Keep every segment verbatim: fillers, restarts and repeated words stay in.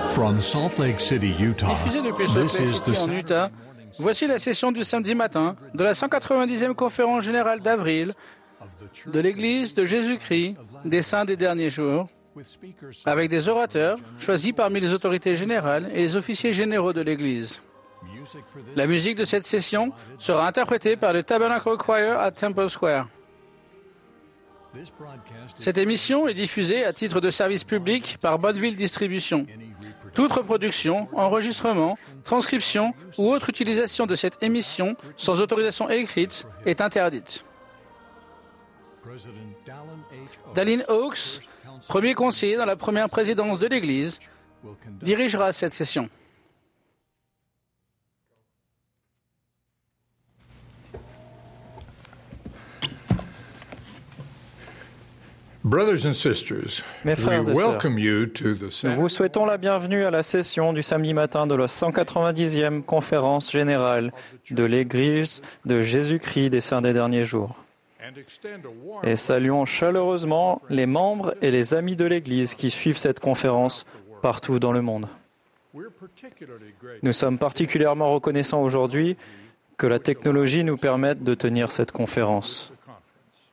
From Salt Lake City, Utah, Diffusé depuis Salt this Lake is the City en Utah, voici la session du samedi matin de la cent quatre-vingt-dixième conférence générale d'avril de l'Église de Jésus-Christ des Saints des Derniers Jours, avec des orateurs choisis parmi les autorités générales et les officiers généraux de l'Église. La musique de cette session sera interprétée par le Tabernacle Choir à Temple Square. Cette émission est diffusée à titre de service public par Bonneville Distribution. Toute reproduction, enregistrement, transcription ou autre utilisation de cette émission sans autorisation écrite est interdite. Dallin Oaks, premier conseiller dans la première présidence de l'Église, dirigera cette session. Brothers and sisters, Mes frères we et sœurs, welcome you to the nous Saturday vous souhaitons la bienvenue à la session du samedi matin de la cent quatre-vingt-dixième conférence générale de l'Église de Jésus-Christ des Saints des Derniers Jours. and extend a warm Et saluons chaleureusement les membres et les amis de l'Église qui suivent cette conférence partout dans le monde. We're particularly grateful Nous sommes particulièrement reconnaissants aujourd'hui que la technologie nous permette de tenir cette conférence. for the conference.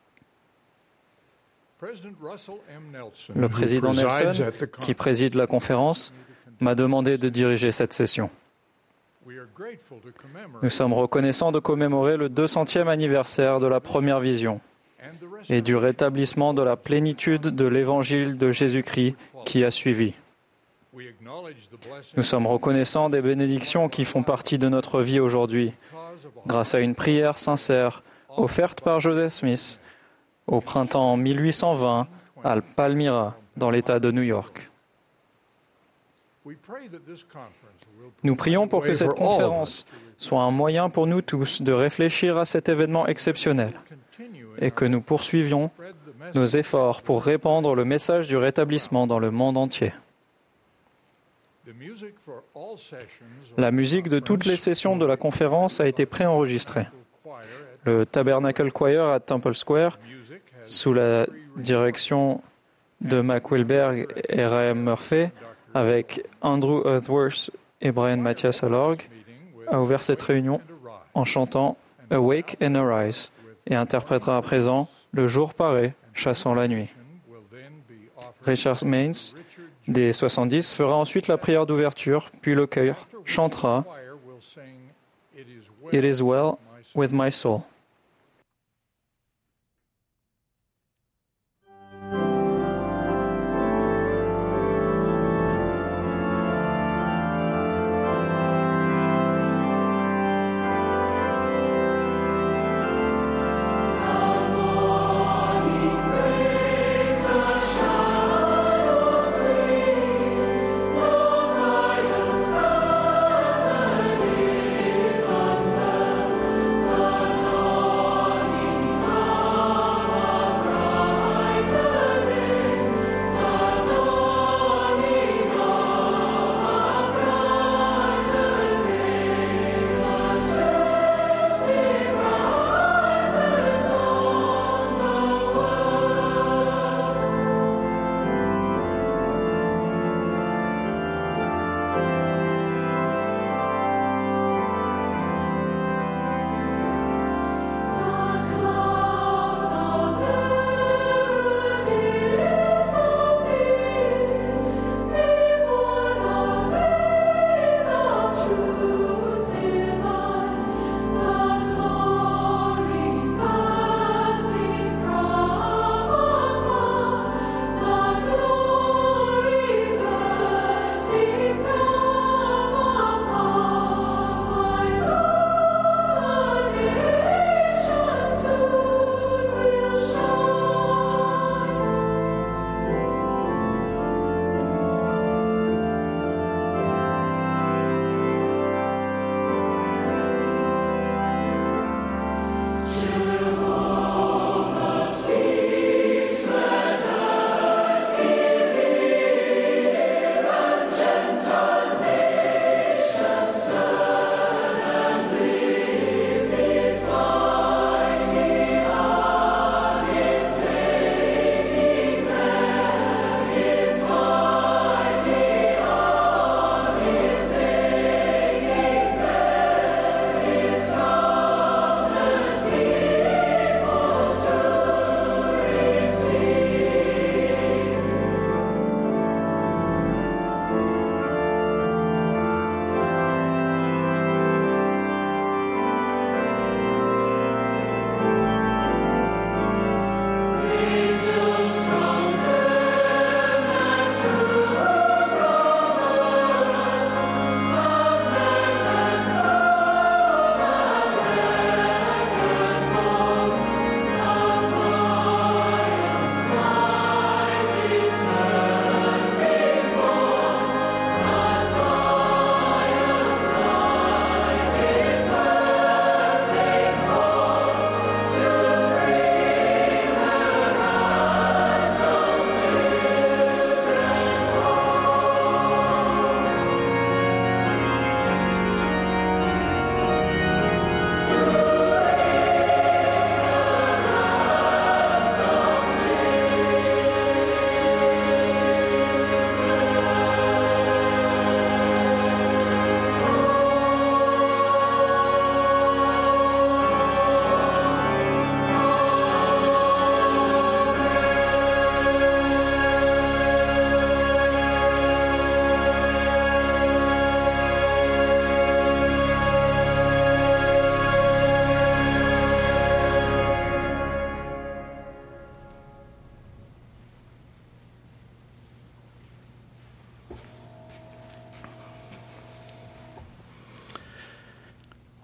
President Russell M. Nelson, Le who président presides Nelson, at the qui conference, préside la conférence, m'a demandé de diriger cette session. we are grateful to commemorate Nous sommes reconnaissants de commémorer le deux centième anniversaire de la première vision and the rest et du rétablissement de la plénitude de l'évangile de Jésus-Christ qui a suivi. we acknowledge the blessing Nous sommes reconnaissants des bénédictions qui font partie de notre vie aujourd'hui, because of a grâce à une prière sincère offerte par Joseph Smith au printemps mille huit cent vingt à Palmyra, dans l'État de New York. we pray that this conference will Nous prions pour que cette conférence soit un moyen pour nous tous de réfléchir à cet événement exceptionnel continue et que nous poursuivions spread the message. nos efforts pour répandre le message du rétablissement dans le monde entier. The music for all sessions of La musique de toutes les sessions de la conférence a été préenregistrée. the choir at Le Tabernacle Choir à Temple Square, music has sous la direction de Mac Wilberg et Raheem Murphy, avec Andrew Earthworth et Brian Mathias à l'orgue, meeting with a ouvert cette réunion en chantant Awake and Arise et interprétera à présent Le jour paraît, chassant la nuit. will then be offered. Richard Maines, des soixante-dix, fera ensuite la prière d'ouverture, puis le chœur chantera The choir will sing It is well It is well my soul. with my soul. Zion, Saturday, sunfed, the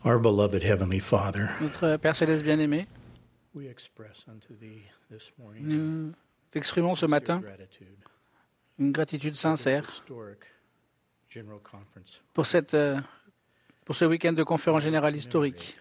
Our beloved Heavenly Father, Notre Père Céleste bien-aimé, we express unto Thee this morning nous t'exprimons ce matin gratitude une gratitude sincère historic General Conference pour, cette, euh, pour ce week-end de conférence générale historique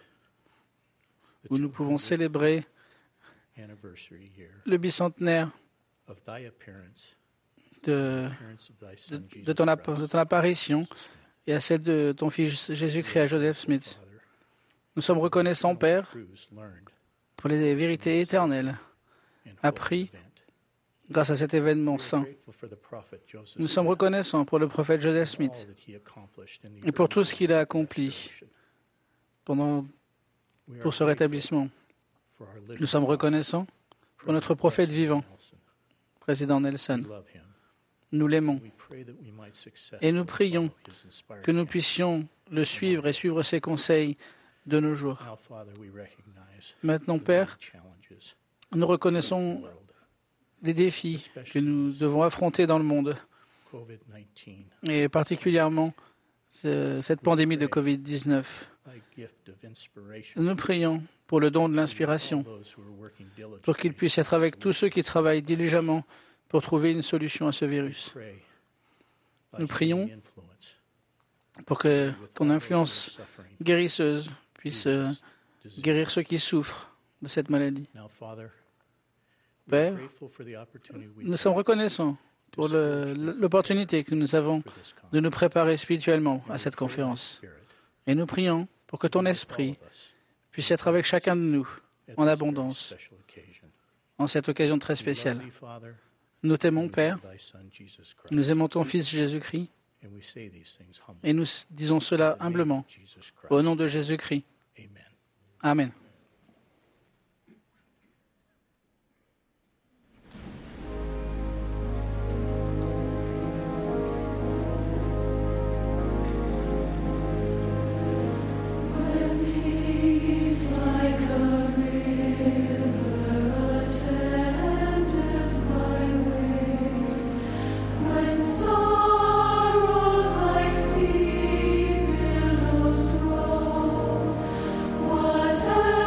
où nous pouvons célébrer anniversary year le bicentenaire of Thy appearance, de, appearance of Thy de, Son de Jesus ton, app- Christ. de ton apparition et à celle de ton Fils Jésus-Christ à Joseph Smith. Father, Nous sommes reconnaissants, Père, truths learned pour les vérités éternelles in holy appris event. grâce à cet événement We are saint. grateful for the prophet Joseph Nous sommes Smith reconnaissants pour le prophète Joseph and Smith all that he accomplished in the et pour tout early ce qu'il a days of accompli restoration. pendant, We are pour ce grateful rétablissement. for our living Nous sommes reconnaissants pour notre prophète vivant, président Nelson. We love him. Nous l'aimons We pray that we might et nous successfully prions follow his inspired que nous counsel. puissions le suivre et suivre ses conseils de nos jours. Now, Father, we recognize Maintenant, the Père, many challenges nous in reconnaissons the world. les défis que nous devons affronter dans le monde covid dix-neuf, et particulièrement ce- cette pandémie de covid dix-neuf. thy gift of inspiration, Nous prions pour le don de all l'inspiration, those who are working diligently pour qu'il puisse être avec tous ceux qui travaillent diligemment pour trouver une solution à ce virus. pray thy Nous prions healing influence pour que with ton all those who are influence suffering guérisseuse puisse euh, through this disease. guérir ceux qui souffrent de cette maladie. Now, Father, we Père, are grateful for the opportunity we nous have sommes reconnaissants pour le- l'opportunité que nous avons for this de nous conference. préparer spirituellement And à we cette pray thy conférence. Spirit Et nous prions pour que ton be with esprit all of us puisse être avec chacun de nous at en this very abondance special occasion. en cette occasion très We love spéciale. thee, Father, Nous and t'aimons, we Père, love thy Son, Jesus Christ. nous aimons ton Fils Jésus-Christ And we say these things humbly. et nous disons cela In the name humblement of Jesus Christ. au nom de Jésus-Christ. Amen. Amen. Peace like a river attendeth my way, when sorrows like sea billows roll, whatever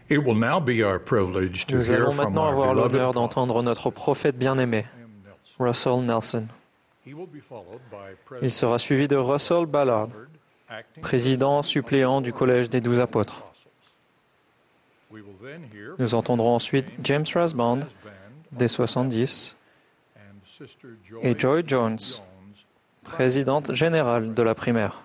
It will now be our privilege to Nous hear allons from maintenant our avoir beloved l'honneur prophet, d'entendre notre prophète bien-aimé, Russell Nelson. He will be followed by Il President sera suivi de Russell Ballard, acting président suppléant du Collège des Douze Apôtres. We will then hear Nous entendrons ensuite James Rasband, band des soixante-dix, and Sister et Joy Jones, Jones, présidente générale de la primaire.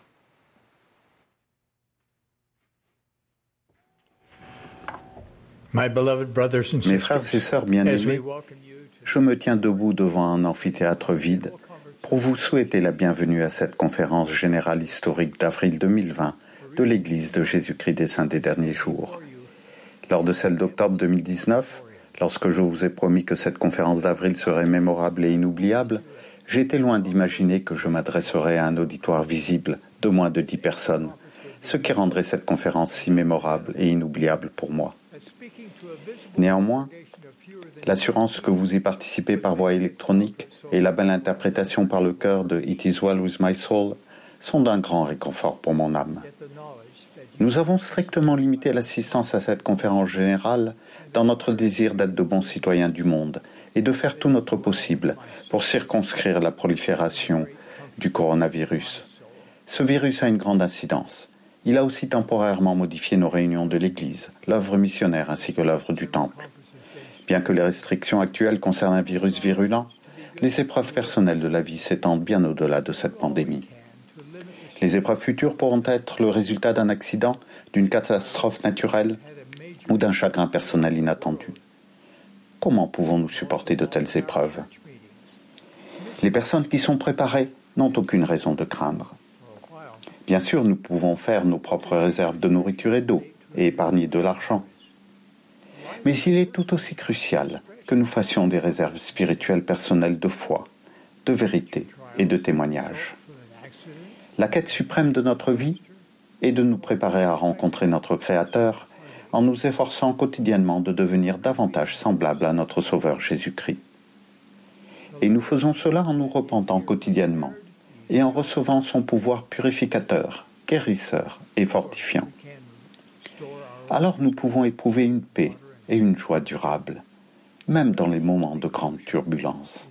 My beloved brothers and Mes sisters, frères et sœurs as we bien-aimés, welcome you to je me tiens debout devant un amphithéâtre vide pour vous souhaiter la bienvenue à cette conférence générale historique d'avril deux mille vingt de l'Église de Jésus-Christ des Saints des Derniers Jours. Lors de celle d'octobre deux mille dix-neuf, lorsque je vous ai promis que cette conférence d'avril serait mémorable et inoubliable, j'étais loin d'imaginer que je m'adresserais à un auditoire visible de moins de dix personnes, ce qui rendrait cette conférence si mémorable et inoubliable pour moi. Néanmoins, l'assurance que vous y participez par voie électronique et la belle interprétation par le chœur de It is well with my soul sont d'un grand réconfort pour mon âme. Nous avons strictement limité l'assistance à cette conférence générale dans notre désir d'être de bons citoyens du monde et de faire tout notre possible pour circonscrire la prolifération du coronavirus. Ce virus a une grande incidence. Il a aussi temporairement modifié nos réunions de l'Église, l'œuvre missionnaire ainsi que l'œuvre du Temple. Bien que les restrictions actuelles concernent un virus virulent, les épreuves personnelles de la vie s'étendent bien au-delà de cette pandémie. Les épreuves futures pourront être le résultat d'un accident, d'une catastrophe naturelle ou d'un chagrin personnel inattendu. Comment pouvons-nous supporter de telles épreuves ? Les personnes qui sont préparées n'ont aucune raison de craindre. Bien sûr, nous pouvons faire nos propres réserves de nourriture et d'eau et épargner de l'argent. Mais il est tout aussi crucial que nous fassions des réserves spirituelles personnelles de foi, de vérité et de témoignage. La quête suprême de notre vie est de nous préparer à rencontrer notre Créateur en nous efforçant quotidiennement de devenir davantage semblables à notre Sauveur Jésus-Christ. Et nous faisons cela en nous repentant quotidiennement et en recevant son pouvoir purificateur, guérisseur et fortifiant. Alors nous pouvons éprouver une paix et une joie durable, même dans les moments de grande turbulence.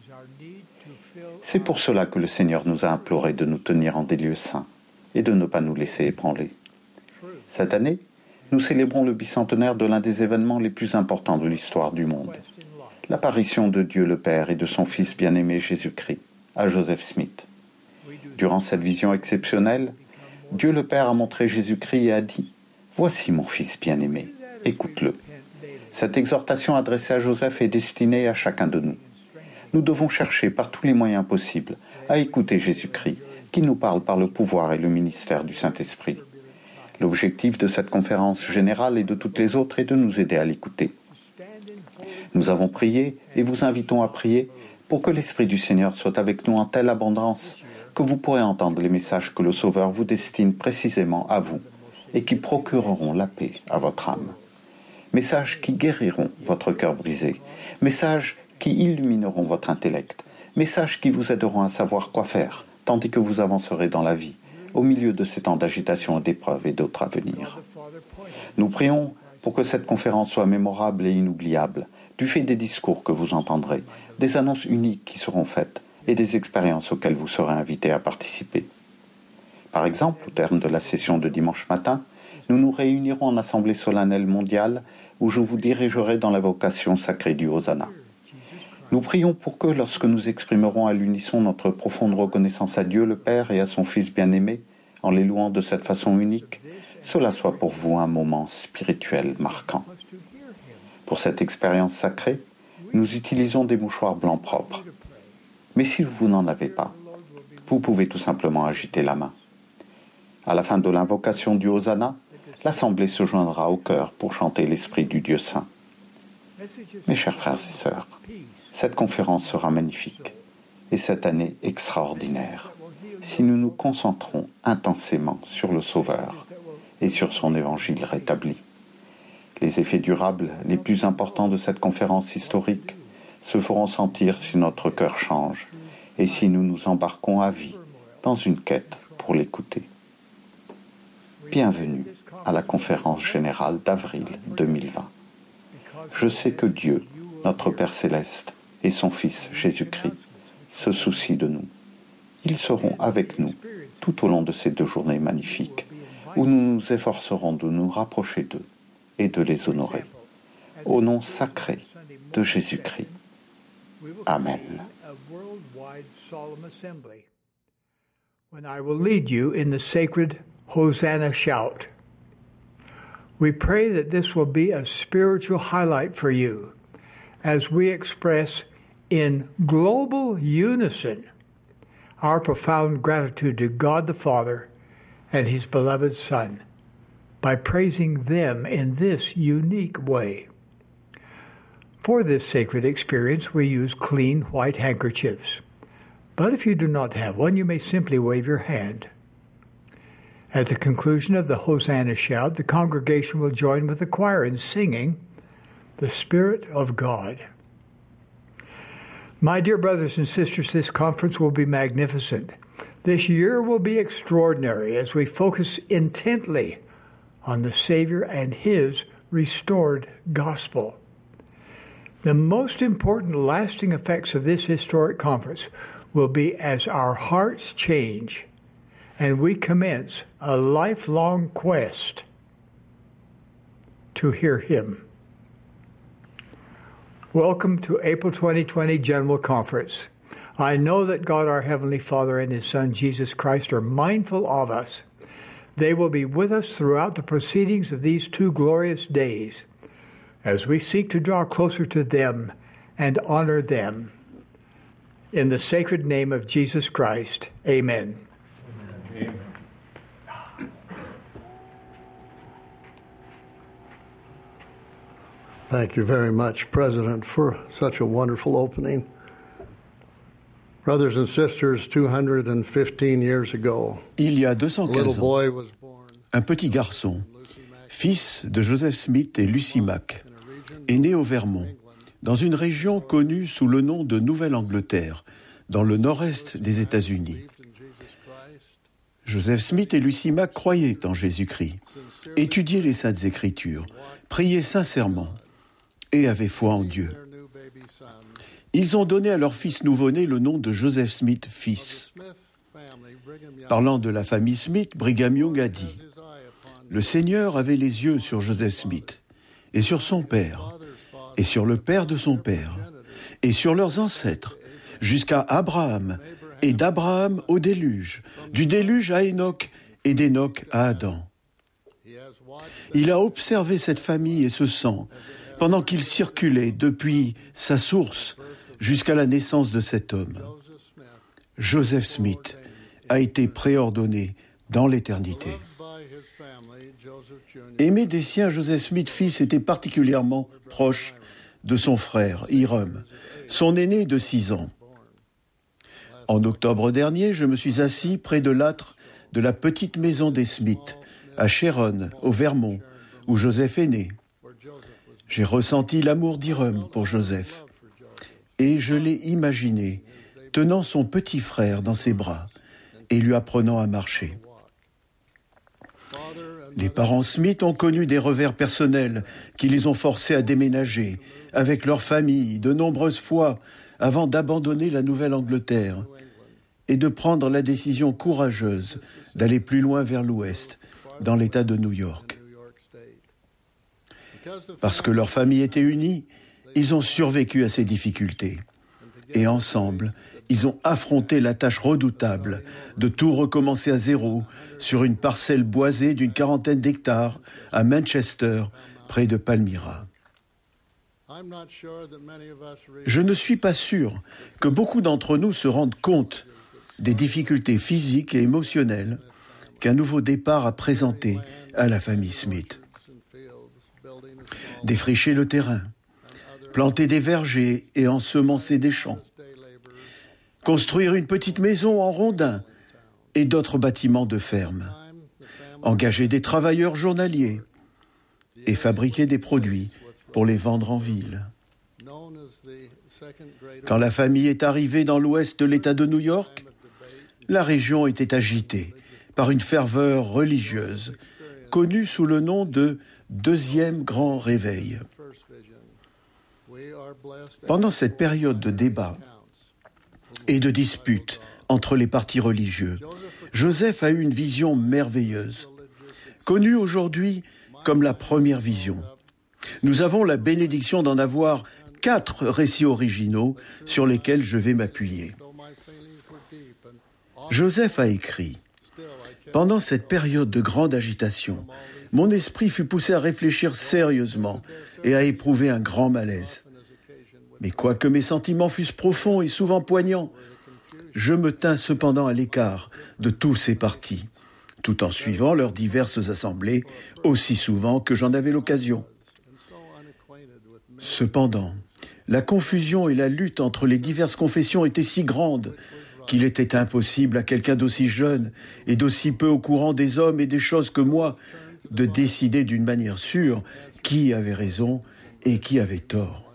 C'est pour cela que le Seigneur nous a imploré de nous tenir en des lieux saints et de ne pas nous laisser ébranler. Cette année, nous célébrons le bicentenaire de l'un des événements les plus importants de l'histoire du monde, l'apparition de Dieu le Père et de son Fils bien-aimé Jésus-Christ à Joseph Smith. Durant cette vision exceptionnelle, Dieu le Père a montré Jésus-Christ et a dit « Voici mon Fils bien-aimé, écoute-le ». Cette exhortation adressée à Joseph est destinée à chacun de nous. Nous devons chercher par tous les moyens possibles à écouter Jésus-Christ, qui nous parle par le pouvoir et le ministère du Saint-Esprit. L'objectif de cette conférence générale et de toutes les autres est de nous aider à l'écouter. Nous avons prié et vous invitons à prier pour que l'Esprit du Seigneur soit avec nous en telle abondance que vous pourrez entendre les messages que le Sauveur vous destine précisément à vous et qui procureront la paix à votre âme. Messages qui guériront votre cœur brisé, messages qui illumineront votre intellect, messages qui vous aideront à savoir quoi faire, tandis que vous avancerez dans la vie, au milieu de ces temps d'agitation et d'épreuves et d'autres à venir. Nous prions pour que cette conférence soit mémorable et inoubliable, du fait des discours que vous entendrez, des annonces uniques qui seront faites et des expériences auxquelles vous serez invités à participer. Par exemple, au terme de la session de dimanche matin, nous nous réunirons en assemblée solennelle mondiale où je vous dirigerai dans la vocation sacrée du Hosanna. Nous prions pour que, lorsque nous exprimerons à l'unisson notre profonde reconnaissance à Dieu le Père et à son Fils bien-aimé, en les louant de cette façon unique, cela soit pour vous un moment spirituel marquant. Pour cette expérience sacrée, nous utilisons des mouchoirs blancs propres. Mais si vous n'en avez pas, vous pouvez tout simplement agiter la main. À la fin de l'invocation du Hosanna, l'Assemblée se joindra au chœur pour chanter l'Esprit du Dieu Saint. Mes chers frères et sœurs, cette conférence sera magnifique et cette année extraordinaire si nous nous concentrons intensément sur le Sauveur et sur son évangile rétabli. Les effets durables les plus importants de cette conférence historique se feront sentir si notre cœur change et si nous nous embarquons à vie dans une quête pour l'écouter. Bienvenue à la conférence générale d'avril deux mille vingt. Je sais que Dieu, notre Père céleste, et son Fils Jésus-Christ se soucient de nous. Ils seront avec nous tout au long de ces deux journées magnifiques où nous nous efforcerons de nous rapprocher d'eux et de les honorer. Au nom sacré de Jésus-Christ. Amen. When I will lead you in the sacred Hosanna shout. We pray that this will be a spiritual highlight for you as we express in global unison our profound gratitude to God the Father and His beloved Son by praising them in this unique way. For this sacred experience, we use clean white handkerchiefs. But if you do not have one, you may simply wave your hand. At the conclusion of the Hosanna shout, the congregation will join with the choir in singing the Spirit of God. My dear brothers and sisters, this conference will be magnificent. This year will be extraordinary as we focus intently on the Savior and His restored gospel. The most important lasting effects of this historic conference will be as our hearts change and we commence a lifelong quest to hear Him. Welcome to April twenty twenty General Conference. I know that God our Heavenly Father and His Son Jesus Christ are mindful of us. They will be with us throughout the proceedings of these two glorious days as we seek to draw closer to them and honor them. In the sacred name of Jesus Christ, amen. Amen. Thank you very much, President, for such a wonderful opening. Brothers and sisters, two hundred fifteen years ago, Il y a deux cent a little quinze ans, boy was born, un petit garçon, fils de Joseph Smith et Lucy Mack, est né au Vermont, dans une région connue sous le nom de Nouvelle-Angleterre, dans le nord-est des États-Unis. Joseph Smith et Lucy Mack croyaient en Jésus-Christ, étudiaient les Saintes Écritures, priaient sincèrement et avaient foi en Dieu. Ils ont donné à leur fils nouveau-né le nom de Joseph Smith, fils. Parlant de la famille Smith, Brigham Young a dit « Le Seigneur avait les yeux sur Joseph Smith, et sur son père, et sur le père de son père, et sur leurs ancêtres, jusqu'à Abraham, et d'Abraham au déluge, du déluge à Enoch, et d'Enoch à Adam. Il a observé cette famille et ce sang, pendant qu'il circulait depuis sa source jusqu'à la naissance de cet homme. Joseph Smith a été préordonné dans l'éternité. Aimé des siens, Joseph Smith, fils, était particulièrement proche de son frère, Hiram, son aîné de six ans. En octobre dernier, je me suis assis près de l'âtre de la petite maison des Smith, à Sharon, au Vermont, où Joseph est né. J'ai ressenti l'amour d'Hiram pour Joseph, et je l'ai imaginé tenant son petit frère dans ses bras et lui apprenant à marcher. Les parents Smith ont connu des revers personnels qui les ont forcés à déménager avec leur famille de nombreuses fois avant d'abandonner la Nouvelle-Angleterre et de prendre la décision courageuse d'aller plus loin vers l'ouest, dans l'État de New York. Parce que leur famille était unie, ils ont survécu à ces difficultés. Et ensemble, ils ont affronté la tâche redoutable de tout recommencer à zéro sur une parcelle boisée d'une quarantaine d'hectares à Manchester, près de Palmyra. Je ne suis pas sûr que beaucoup d'entre nous se rendent compte des difficultés physiques et émotionnelles qu'un nouveau départ a présentées à la famille Smith. Défricher le terrain, planter des vergers et ensemencer des champs, construire une petite maison en rondins et d'autres bâtiments de ferme, engager des travailleurs journaliers et fabriquer des produits pour les vendre en ville. Quand la famille est arrivée dans l'ouest de l'État de New York, la région était agitée par une ferveur religieuse connu sous le nom de deuxième grand réveil. Pendant cette période de débat et de dispute entre les partis religieux, Joseph a eu une vision merveilleuse, connue aujourd'hui comme la première vision. Nous avons la bénédiction d'en avoir quatre récits originaux sur lesquels je vais m'appuyer. Joseph a écrit « Pendant cette période de grande agitation, mon esprit fut poussé à réfléchir sérieusement et à éprouver un grand malaise. Mais quoique mes sentiments fussent profonds et souvent poignants, je me tins cependant à l'écart de tous ces partis, tout en suivant leurs diverses assemblées aussi souvent que j'en avais l'occasion. Cependant, la confusion et la lutte entre les diverses confessions étaient si grandes qu'il était impossible à quelqu'un d'aussi jeune et d'aussi peu au courant des hommes et des choses que moi de décider d'une manière sûre qui avait raison et qui avait tort.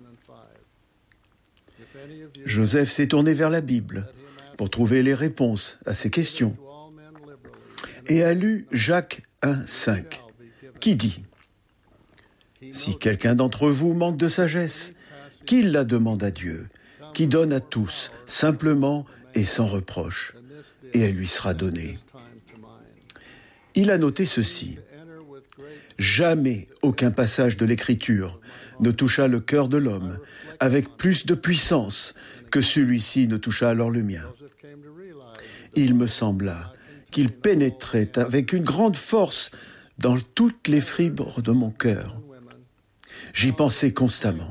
Joseph s'est tourné vers la Bible pour trouver les réponses à ces questions et a lu Jacques un, cinq, qui dit « Si quelqu'un d'entre vous manque de sagesse, qu'il la demande à Dieu, qui donne à tous, simplement et sans reproche, et elle lui sera donnée. » Il a noté ceci. Jamais aucun passage de l'Écriture ne toucha le cœur de l'homme avec plus de puissance que celui-ci ne toucha alors le mien. Il me sembla qu'il pénétrait avec une grande force dans toutes les fibres de mon cœur. J'y pensais constamment.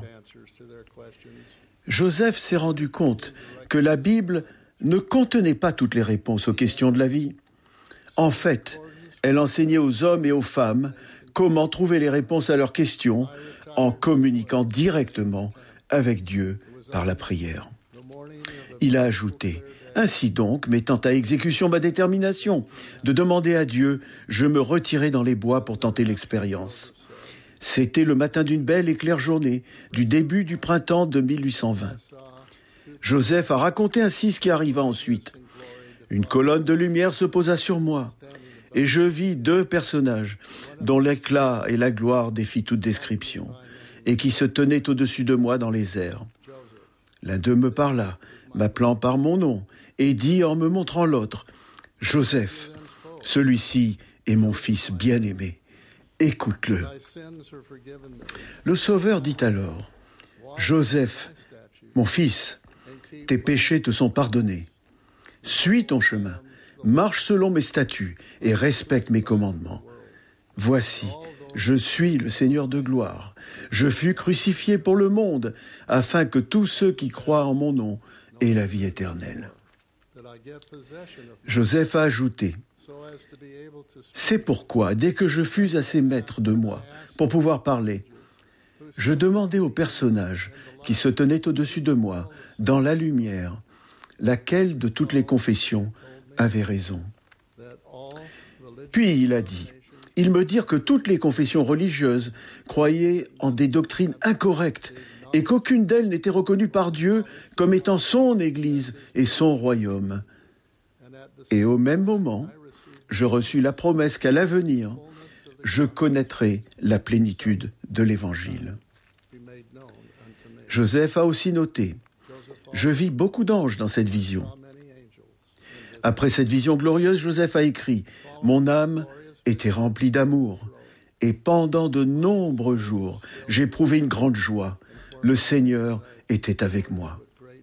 Joseph s'est rendu compte que la Bible ne contenait pas toutes les réponses aux questions de la vie. En fait, elle enseignait aux hommes et aux femmes comment trouver les réponses à leurs questions en communiquant directement avec Dieu par la prière. Il a ajouté « Ainsi donc, mettant à exécution ma détermination de demander à Dieu, je me retirai dans les bois pour tenter l'expérience. » C'était le matin d'une belle et claire journée, du début du printemps de mille huit cent vingt. Joseph a raconté ainsi ce qui arriva ensuite. Une colonne de lumière se posa sur moi, et je vis deux personnages dont l'éclat et la gloire défient toute description, et qui se tenaient au-dessus de moi dans les airs. L'un d'eux me parla, m'appelant par mon nom, et dit en me montrant l'autre, « Joseph, celui-ci est mon fils bien-aimé. Écoute-le. » Le Sauveur dit alors, « Joseph, mon fils, tes péchés te sont pardonnés. Suis ton chemin, marche selon mes statuts et respecte mes commandements. Voici, je suis le Seigneur de gloire. Je fus crucifié pour le monde, afin que tous ceux qui croient en mon nom aient la vie éternelle. » Joseph a ajouté, « C'est pourquoi, dès que je fus assez maître de moi pour pouvoir parler, je demandai au personnage qui se tenait au-dessus de moi, dans la lumière, laquelle de toutes les confessions avait raison. Puis il a dit, ils me dirent que toutes les confessions religieuses croyaient en des doctrines incorrectes et qu'aucune d'elles n'était reconnue par Dieu comme étant son Église et son royaume. Et au même moment, je reçus la promesse qu'à l'avenir, je connaîtrai la plénitude de l'Évangile. Joseph a aussi noté, je vis beaucoup d'anges dans cette vision. Après cette vision glorieuse, Joseph a écrit, mon âme était remplie d'amour, et pendant de nombreux jours, j'éprouvais une grande joie. Le Seigneur était avec moi.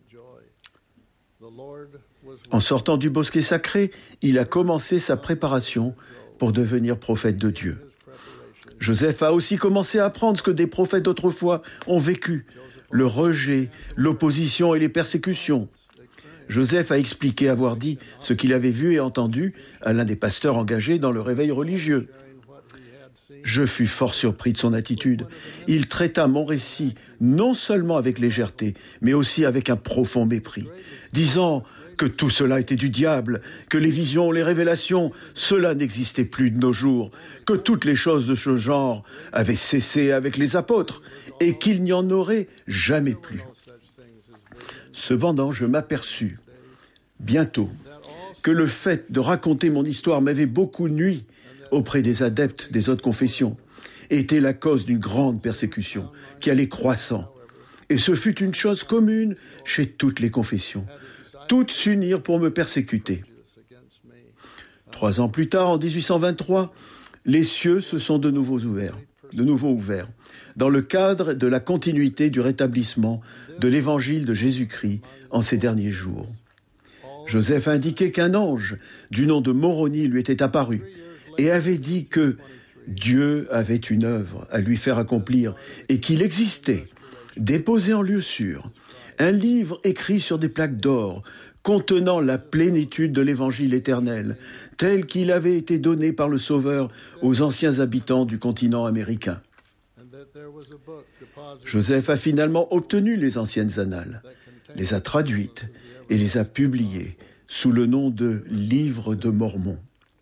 En sortant du bosquet sacré, il a commencé sa préparation pour devenir prophète de Dieu. Joseph a aussi commencé à apprendre ce que des prophètes d'autrefois ont vécu, le rejet, l'opposition et les persécutions. Joseph a expliqué avoir dit ce qu'il avait vu et entendu à l'un des pasteurs engagés dans le réveil religieux. Je fus fort surpris de son attitude. Il traita mon récit non seulement avec légèreté, mais aussi avec un profond mépris, disant que tout cela était du diable, que les visions, les révélations, cela n'existait plus de nos jours, que toutes les choses de ce genre avaient cessé avec les apôtres et qu'il n'y en aurait jamais plus. Cependant, je m'aperçus bientôt que le fait de raconter mon histoire m'avait beaucoup nui auprès des adeptes des autres confessions, était la cause d'une grande persécution qui allait croissant. Et ce fut une chose commune chez toutes les confessions. Toutes s'unirent pour me persécuter. Trois ans plus tard, en dix-huit cent vingt-trois, les cieux se sont de nouveau ouverts, de nouveau ouverts, dans le cadre de la continuité du rétablissement de l'évangile de Jésus-Christ en ces derniers jours. Joseph indiquait qu'un ange du nom de Moroni lui était apparu et avait dit que Dieu avait une œuvre à lui faire accomplir et qu'il existait, déposé en lieu sûr, un livre écrit sur des plaques d'or contenant la plénitude de l'évangile éternel, tel qu'il avait été donné par le Sauveur aux anciens habitants du continent américain. Joseph a finalement obtenu les anciennes annales, les a traduites et les a publiées sous le nom de Livre de Mormon.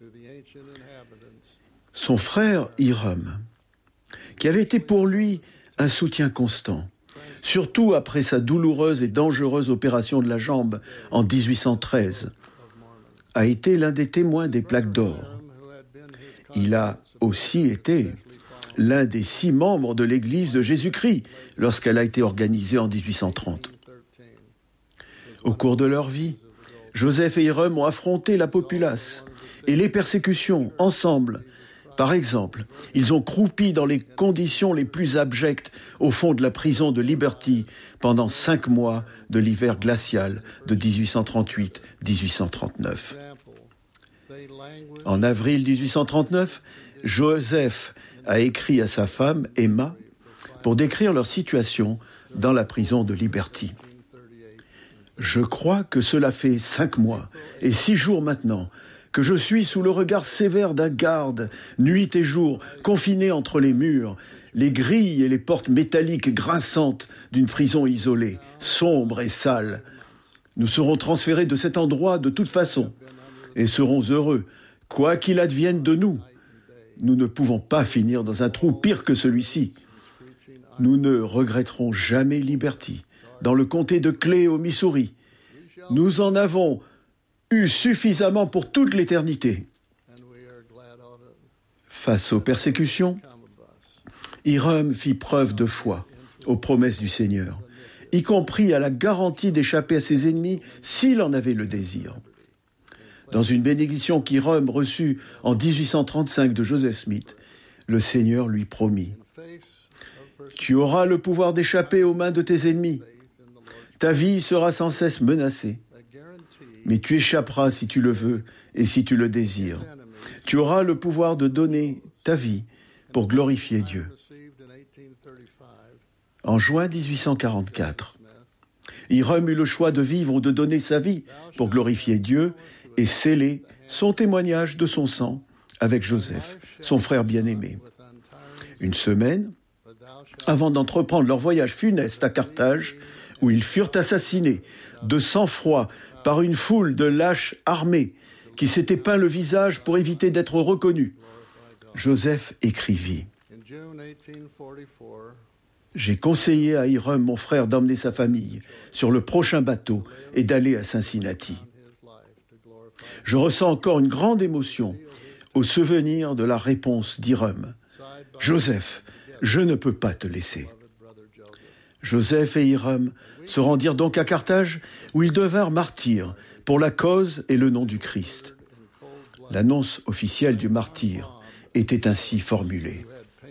Son frère Hiram, qui avait été pour lui un soutien constant, surtout après sa douloureuse et dangereuse opération de la jambe en dix-huit cent treize, a été l'un des témoins des plaques d'or. Il a aussi été l'un des six membres de l'Église de Jésus-Christ lorsqu'elle a été organisée en dix-huit cent trente. Au cours de leur vie, Joseph et Hiram ont affronté la populace et les persécutions ensemble. Par exemple, ils ont croupi dans les conditions les plus abjectes au fond de la prison de Liberty pendant cinq mois de l'hiver glacial de dix-huit cent trente-huit à dix-huit cent trente-neuf. En avril dix-huit cent trente-neuf, Joseph a écrit à sa femme, Emma, pour décrire leur situation dans la prison de Liberty. « Je crois que cela fait cinq mois et six jours maintenant que je suis sous le regard sévère d'un garde, nuit et jour, confiné entre les murs, les grilles et les portes métalliques grinçantes d'une prison isolée, sombre et sale. Nous serons transférés de cet endroit de toute façon et serons heureux, quoi qu'il advienne de nous. Nous ne pouvons pas finir dans un trou pire que celui-ci. Nous ne regretterons jamais Liberty, dans le comté de Clay au Missouri. Nous en avons eu suffisamment pour toute l'éternité. » Face aux persécutions, Hiram fit preuve de foi aux promesses du Seigneur, y compris à la garantie d'échapper à ses ennemis s'il en avait le désir. Dans une bénédiction qu'Hiram reçut en dix-huit cent trente-cinq de Joseph Smith, le Seigneur lui promit « Tu auras le pouvoir d'échapper aux mains de tes ennemis. Ta vie sera sans cesse menacée. Mais tu échapperas si tu le veux et si tu le désires. Tu auras le pouvoir de donner ta vie pour glorifier Dieu. » En juin dix-huit cent quarante-quatre, Hiram eut le choix de vivre ou de donner sa vie pour glorifier Dieu et sceller son témoignage de son sang avec Joseph, son frère bien-aimé. Une semaine avant d'entreprendre leur voyage funeste à Carthage, où ils furent assassinés de sang-froid par une foule de lâches armés qui s'étaient peints le visage pour éviter d'être reconnus, Joseph écrivit « J'ai conseillé à Hiram, mon frère, d'emmener sa famille sur le prochain bateau et d'aller à Cincinnati. Je ressens encore une grande émotion au souvenir de la réponse d'Hiram. Joseph, je ne peux pas te laisser. » Joseph et Hiram se rendirent donc à Carthage, où ils devinrent martyrs pour la cause et le nom du Christ. L'annonce officielle du martyr était ainsi formulée.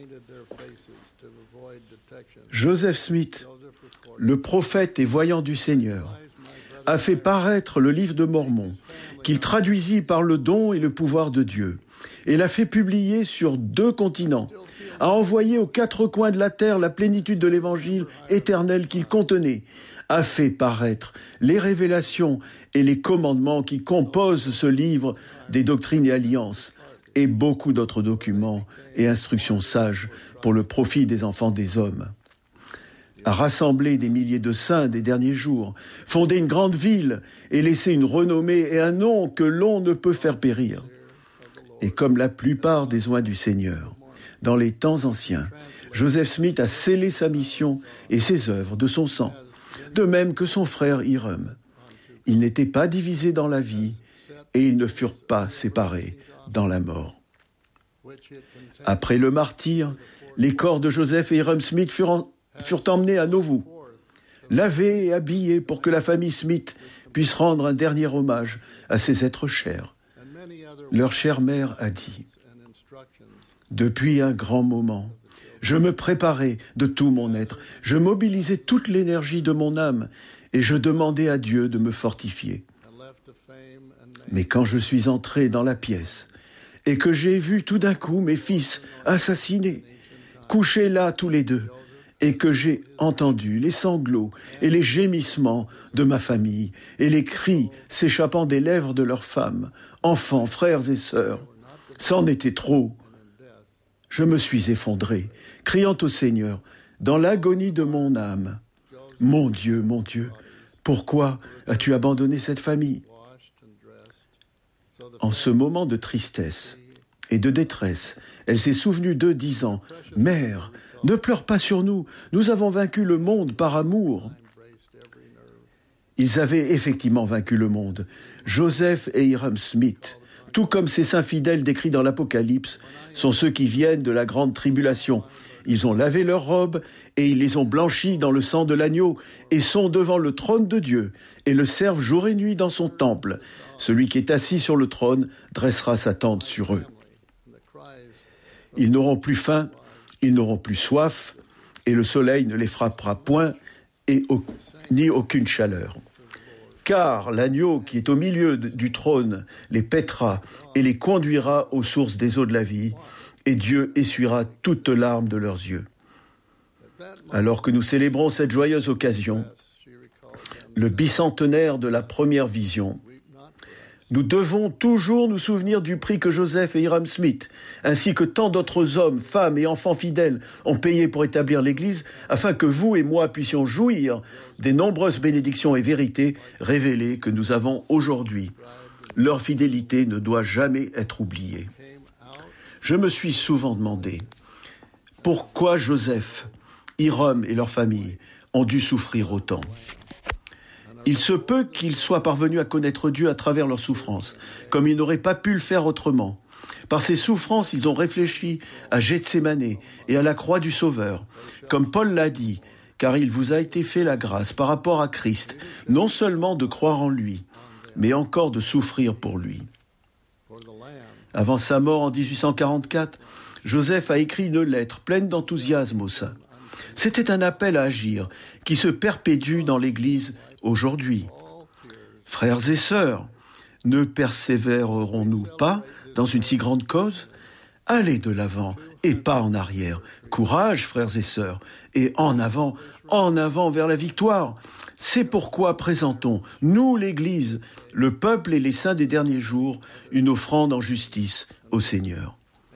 Joseph Smith, le prophète et voyant du Seigneur, a fait paraître le livre de Mormon, qu'il traduisit par le don et le pouvoir de Dieu, et l'a fait publier sur deux continents, a envoyé aux quatre coins de la terre la plénitude de l'évangile éternel qu'il contenait, a fait paraître les révélations et les commandements qui composent ce livre des doctrines et alliances, et beaucoup d'autres documents et instructions sages pour le profit des enfants des hommes. A rassemblé des milliers de saints des derniers jours, fondé une grande ville et laissé une renommée et un nom que l'on ne peut faire périr. Et comme la plupart des oints du Seigneur, dans les temps anciens, Joseph Smith a scellé sa mission et ses œuvres de son sang, de même que son frère Hiram. Ils n'étaient pas divisés dans la vie et ils ne furent pas séparés dans la mort. Après le martyre, les corps de Joseph et Hiram Smith furent, en, furent emmenés à Nauvoo, lavés et habillés pour que la famille Smith puisse rendre un dernier hommage à ces êtres chers. Leur chère mère a dit « Depuis un grand moment, je me préparais de tout mon être, je mobilisais toute l'énergie de mon âme et je demandais à Dieu de me fortifier. Mais quand je suis entré dans la pièce et que j'ai vu tout d'un coup mes fils assassinés, couchés là tous les deux, et que j'ai entendu les sanglots et les gémissements de ma famille et les cris s'échappant des lèvres de leurs femmes, enfants, frères et sœurs, c'en était trop. Je me suis effondré, criant au Seigneur, dans l'agonie de mon âme, « Mon Dieu, mon Dieu, pourquoi as-tu abandonné cette famille ?» En ce moment de tristesse et de détresse, elle s'est souvenue d'eux, disant, « Mère, ne pleure pas sur nous, nous avons vaincu le monde par amour. » Ils avaient effectivement vaincu le monde, Joseph et Hiram Smith, tout comme ces saints fidèles décrits dans l'Apocalypse, sont ceux qui viennent de la grande tribulation. Ils ont lavé leurs robes et ils les ont blanchies dans le sang de l'agneau et sont devant le trône de Dieu et le servent jour et nuit dans son temple. Celui qui est assis sur le trône dressera sa tente sur eux. Ils n'auront plus faim, ils n'auront plus soif et le soleil ne les frappera point et au, ni aucune chaleur. Car l'agneau qui est au milieu de, du trône les paîtra et les conduira aux sources des eaux de la vie, et Dieu essuiera toute larme de leurs yeux. Alors que nous célébrons cette joyeuse occasion, le bicentenaire de la première vision, nous devons toujours nous souvenir du prix que Joseph et Hiram Smith, ainsi que tant d'autres hommes, femmes et enfants fidèles ont payé pour établir l'Église, afin que vous et moi puissions jouir des nombreuses bénédictions et vérités révélées que nous avons aujourd'hui. Leur fidélité ne doit jamais être oubliée. Je me suis souvent demandé pourquoi Joseph, Hiram et leur famille ont dû souffrir autant. Il se peut qu'ils soient parvenus à connaître Dieu à travers leurs souffrances, comme ils n'auraient pas pu le faire autrement. Par ces souffrances, ils ont réfléchi à Gethsémanée et à la croix du Sauveur. Comme Paul l'a dit, car il vous a été fait la grâce par rapport à Christ, non seulement de croire en lui, mais encore de souffrir pour lui. Avant sa mort en dix-huit cent quarante-quatre, Joseph a écrit une lettre pleine d'enthousiasme aux saints. C'était un appel à agir qui se perpétue dans l'Église aujourd'hui. Frères et sœurs, ne persévérerons-nous pas dans une si grande cause ? Allez de l'avant et pas en arrière. Courage, frères et sœurs, et en avant, en avant vers la victoire. C'est pourquoi présentons, nous l'Église, le peuple et les saints des derniers jours, une offrande en justice au Seigneur.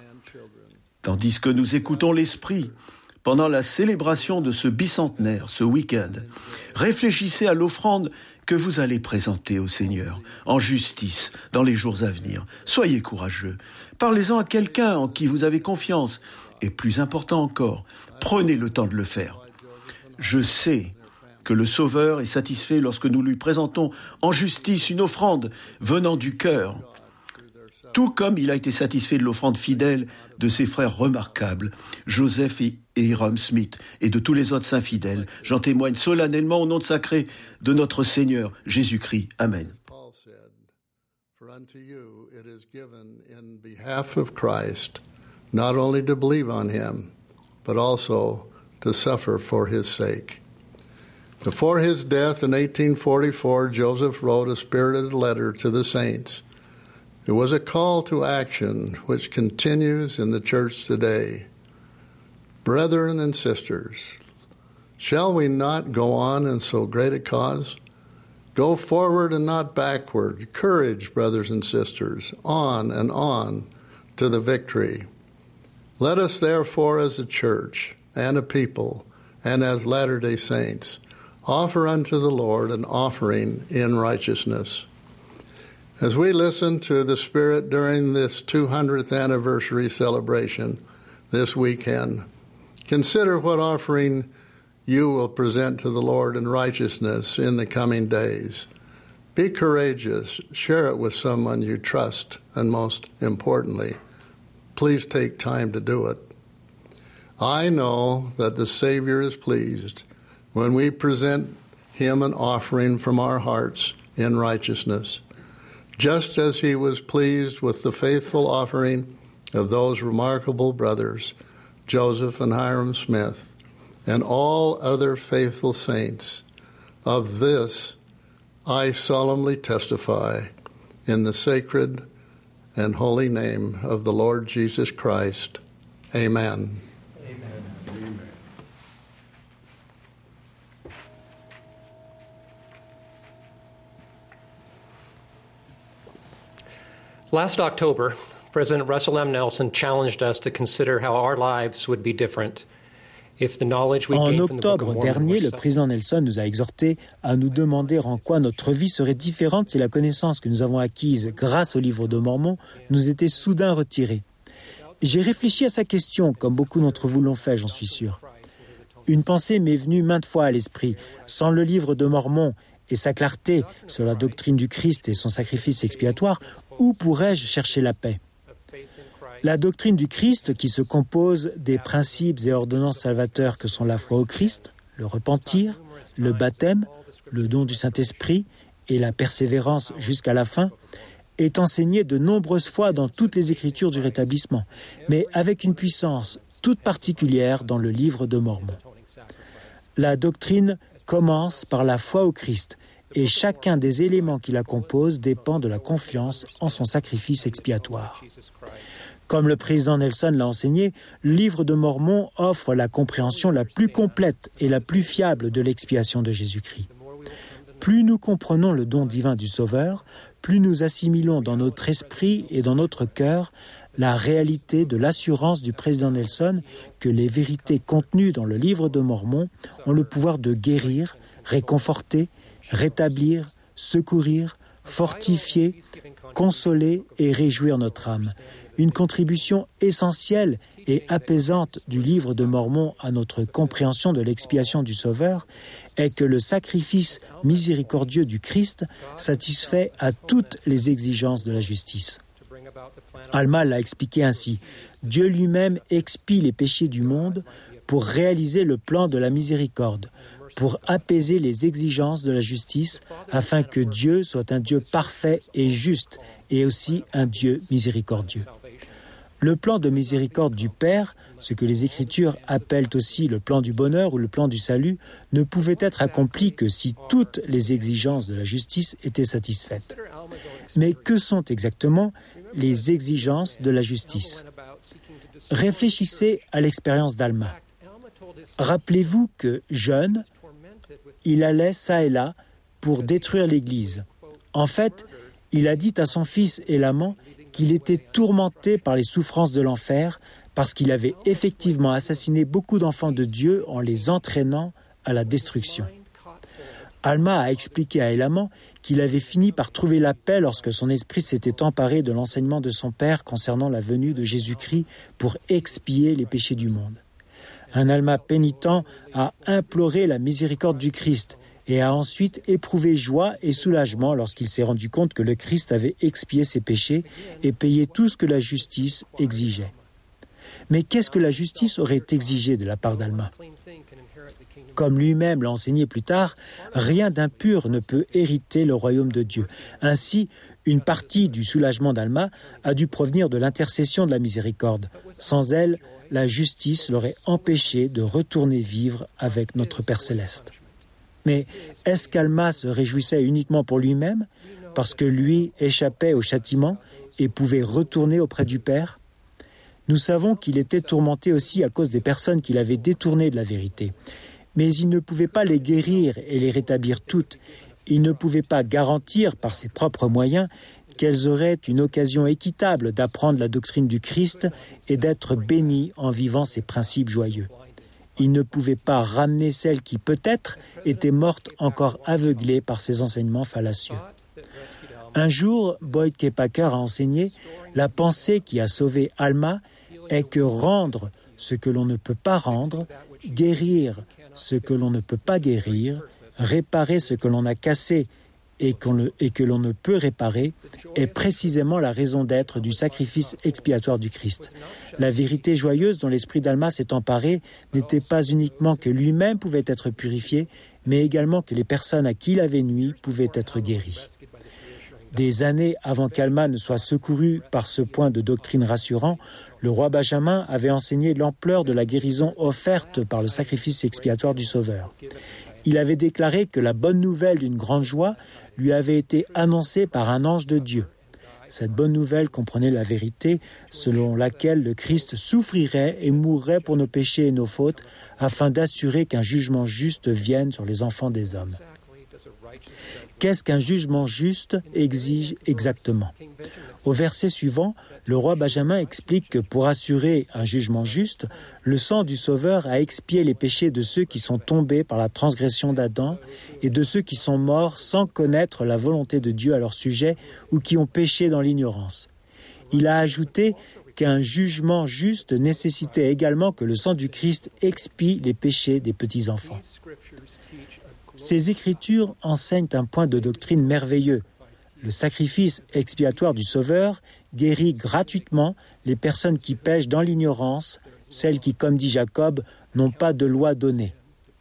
Tandis que nous écoutons l'Esprit, pendant la célébration de ce bicentenaire, ce week-end, réfléchissez à l'offrande que vous allez présenter au Seigneur, en justice, dans les jours à venir. Soyez courageux. Parlez-en à quelqu'un en qui vous avez confiance. Et plus important encore, prenez le temps de le faire. Je sais que le Sauveur est satisfait lorsque nous lui présentons en justice une offrande venant du cœur, tout comme il a été satisfait de l'offrande fidèle de ses frères remarquables, Joseph et Hiram Smith, et de tous les autres saints fidèles. J'en témoigne solennellement au nom sacré de notre Seigneur Jésus-Christ. Amen. Paul said, "For unto you it is given in behalf of Christ, not only to believe on him, but also to suffer for his sake." Before his death in eighteen forty-four, Joseph wrote a spirited letter to the saints. It was a call to action which continues in the church today. Brethren and sisters, shall we not go on in so great a cause? Go forward and not backward. Courage, brothers and sisters, on and on to the victory. Let us therefore as a church and a people and as Latter-day Saints offer unto the Lord an offering in righteousness. As we listen to the Spirit during this two hundredth anniversary celebration this weekend, consider what offering you will present to the Lord in righteousness in the coming days. Be courageous. Share it with someone you trust, and most importantly, please take time to do it. I know that the Savior is pleased when we present Him an offering from our hearts in righteousness, just as He was pleased with the faithful offering of those remarkable brothers, Joseph and Hiram Smith, and all other faithful saints. Of this I solemnly testify in the sacred and holy name of the Lord Jesus Christ. Amen. Amen. Last October, President Russell M. Nelson challenged us to consider how our lives would be different if the knowledge we En gained from the Book of octobre Mormon dernier, was le so- président Nelson nous a exhortés à nous demander en quoi notre vie serait différente si la connaissance que nous avons acquise grâce au livre de Mormon nous était soudain retirée. J'ai réfléchi à sa question, comme beaucoup d'entre vous l'ont fait, j'en suis sûr. Une pensée m'est venue maintes fois à l'esprit. Sans le livre de Mormon et sa clarté sur la doctrine du Christ et son sacrifice expiatoire, où pourrais-je chercher la paix ? La doctrine du Christ, qui se compose des principes et ordonnances salvateurs que sont la foi au Christ, le repentir, le baptême, le don du Saint-Esprit et la persévérance jusqu'à la fin, est enseignée de nombreuses fois dans toutes les Écritures du rétablissement, mais avec une puissance toute particulière dans le livre de Mormon. La doctrine commence par la foi au Christ, et chacun des éléments qui la composent dépend de la confiance en son sacrifice expiatoire. Comme le président Nelson l'a enseigné, le livre de Mormon offre la compréhension la plus complète et la plus fiable de l'expiation de Jésus-Christ. Plus nous comprenons le don divin du Sauveur, plus nous assimilons dans notre esprit et dans notre cœur la réalité de l'assurance du président Nelson que les vérités contenues dans le livre de Mormon ont le pouvoir de guérir, réconforter, rétablir, secourir, fortifier, consoler et réjouir notre âme. Une contribution essentielle et apaisante du livre de Mormon à notre compréhension de l'expiation du Sauveur est que le sacrifice miséricordieux du Christ satisfait à toutes les exigences de la justice. Alma l'a expliqué ainsi. Dieu lui-même expie les péchés du monde pour réaliser le plan de la miséricorde, pour apaiser les exigences de la justice, afin que Dieu soit un Dieu parfait et juste, et aussi un Dieu miséricordieux. Le plan de miséricorde du Père, ce que les Écritures appellent aussi le plan du bonheur ou le plan du salut, ne pouvait être accompli que si toutes les exigences de la justice étaient satisfaites. Mais que sont exactement les exigences de la justice ? Réfléchissez à l'expérience d'Alma. Rappelez-vous que, jeune, il allait çà et là pour détruire l'Église. En fait, il a dit à son fils Élamant qu'il était tourmenté par les souffrances de l'enfer parce qu'il avait effectivement assassiné beaucoup d'enfants de Dieu en les entraînant à la destruction. Alma a expliqué à Élamant qu'il avait fini par trouver la paix lorsque son esprit s'était emparé de l'enseignement de son père concernant la venue de Jésus-Christ pour expier les péchés du monde. Un Alma pénitent a imploré la miséricorde du Christ et a ensuite éprouvé joie et soulagement lorsqu'il s'est rendu compte que le Christ avait expié ses péchés et payé tout ce que la justice exigeait. Mais qu'est-ce que la justice aurait exigé de la part d'Alma ? Comme lui-même l'a enseigné plus tard, rien d'impur ne peut hériter le royaume de Dieu. Ainsi, une partie du soulagement d'Alma a dû provenir de l'intercession de la miséricorde. Sans elle, la justice l'aurait empêché de retourner vivre avec notre Père céleste. Mais est-ce qu'Alma se réjouissait uniquement pour lui-même, parce que lui échappait au châtiment et pouvait retourner auprès du Père ? Nous savons qu'il était tourmenté aussi à cause des personnes qu'il avait détournées de la vérité. Mais il ne pouvait pas les guérir et les rétablir toutes. Il ne pouvait pas garantir par ses propres moyens qu'elles auraient une occasion équitable d'apprendre la doctrine du Christ et d'être bénies en vivant ses principes joyeux. Il ne pouvait pas ramener celles qui, peut-être, étaient mortes encore aveuglées par ses enseignements fallacieux. Un jour, Boyd K. Packer a enseigné « La pensée qui a sauvé Alma est que rendre ce que l'on ne peut pas rendre, guérir ce que l'on ne peut pas guérir, réparer ce que l'on a cassé et, qu'on le, et que l'on ne peut réparer est précisément la raison d'être du sacrifice expiatoire du Christ. La vérité joyeuse dont l'esprit d'Alma s'est emparé n'était pas uniquement que lui-même pouvait être purifié, mais également que les personnes à qui il avait nui pouvaient être guéries. Des années avant qu'Alma ne soit secouru par ce point de doctrine rassurant, le roi Benjamin avait enseigné l'ampleur de la guérison offerte par le sacrifice expiatoire du Sauveur. Il avait déclaré que la bonne nouvelle d'une grande joie lui avait été annoncée par un ange de Dieu. Cette bonne nouvelle comprenait la vérité selon laquelle le Christ souffrirait et mourrait pour nos péchés et nos fautes afin d'assurer qu'un jugement juste vienne sur les enfants des hommes. Qu'est-ce qu'un jugement juste exige exactement ? Au verset suivant, le roi Benjamin explique que pour assurer un jugement juste, le sang du Sauveur a expié les péchés de ceux qui sont tombés par la transgression d'Adam et de ceux qui sont morts sans connaître la volonté de Dieu à leur sujet ou qui ont péché dans l'ignorance. Il a ajouté qu'un jugement juste nécessitait également que le sang du Christ expie les péchés des petits-enfants. Ces Écritures enseignent un point de doctrine merveilleux. Le sacrifice expiatoire du Sauveur guérit gratuitement les personnes qui pêchent dans l'ignorance, celles qui, comme dit Jacob, n'ont pas de loi donnée.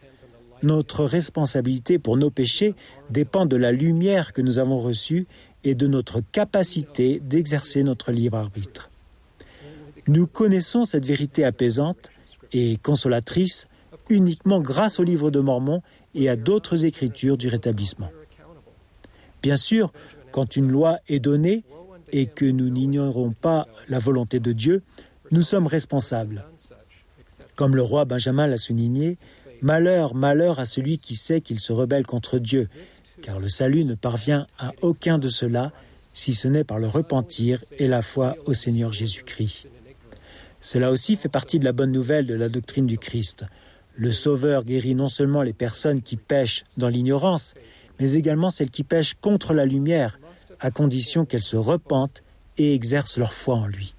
Notre responsabilité pour nos péchés dépend de la lumière que nous avons reçue et de notre capacité d'exercer notre libre arbitre. Nous connaissons cette vérité apaisante et consolatrice uniquement grâce au livre de Mormon et à d'autres écritures du rétablissement. Bien sûr, quand une loi est donnée et que nous n'ignorons pas la volonté de Dieu, nous sommes responsables. Comme le roi Benjamin l'a souligné, « Malheur, malheur à celui qui sait qu'il se rebelle contre Dieu, car le salut ne parvient à aucun de ceux-là, si ce n'est par le repentir et la foi au Seigneur Jésus-Christ. » Cela aussi fait partie de la bonne nouvelle de la doctrine du Christ. Le Sauveur guérit non seulement les personnes qui pêchent dans l'ignorance, mais également celles qui pêchent contre la lumière, à condition qu'elles se repentent et exercent leur foi en lui.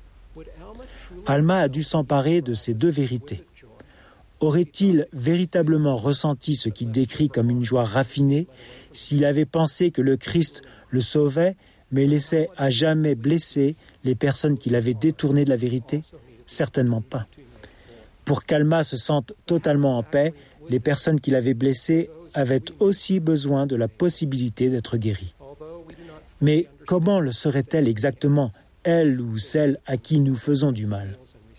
Alma a dû s'emparer de ces deux vérités. Aurait-il véritablement ressenti ce qu'il décrit comme une joie raffinée s'il avait pensé que le Christ le sauvait, mais laissait à jamais blesser les personnes qui l'avaient détourné de la vérité ? Certainement pas. Pour qu'Alma se sente totalement en paix, les personnes qui l'avaient blessée avaient aussi besoin de la possibilité d'être guéries. Mais comment le serait-elle exactement, elle ou celle à qui nous faisons du mal ?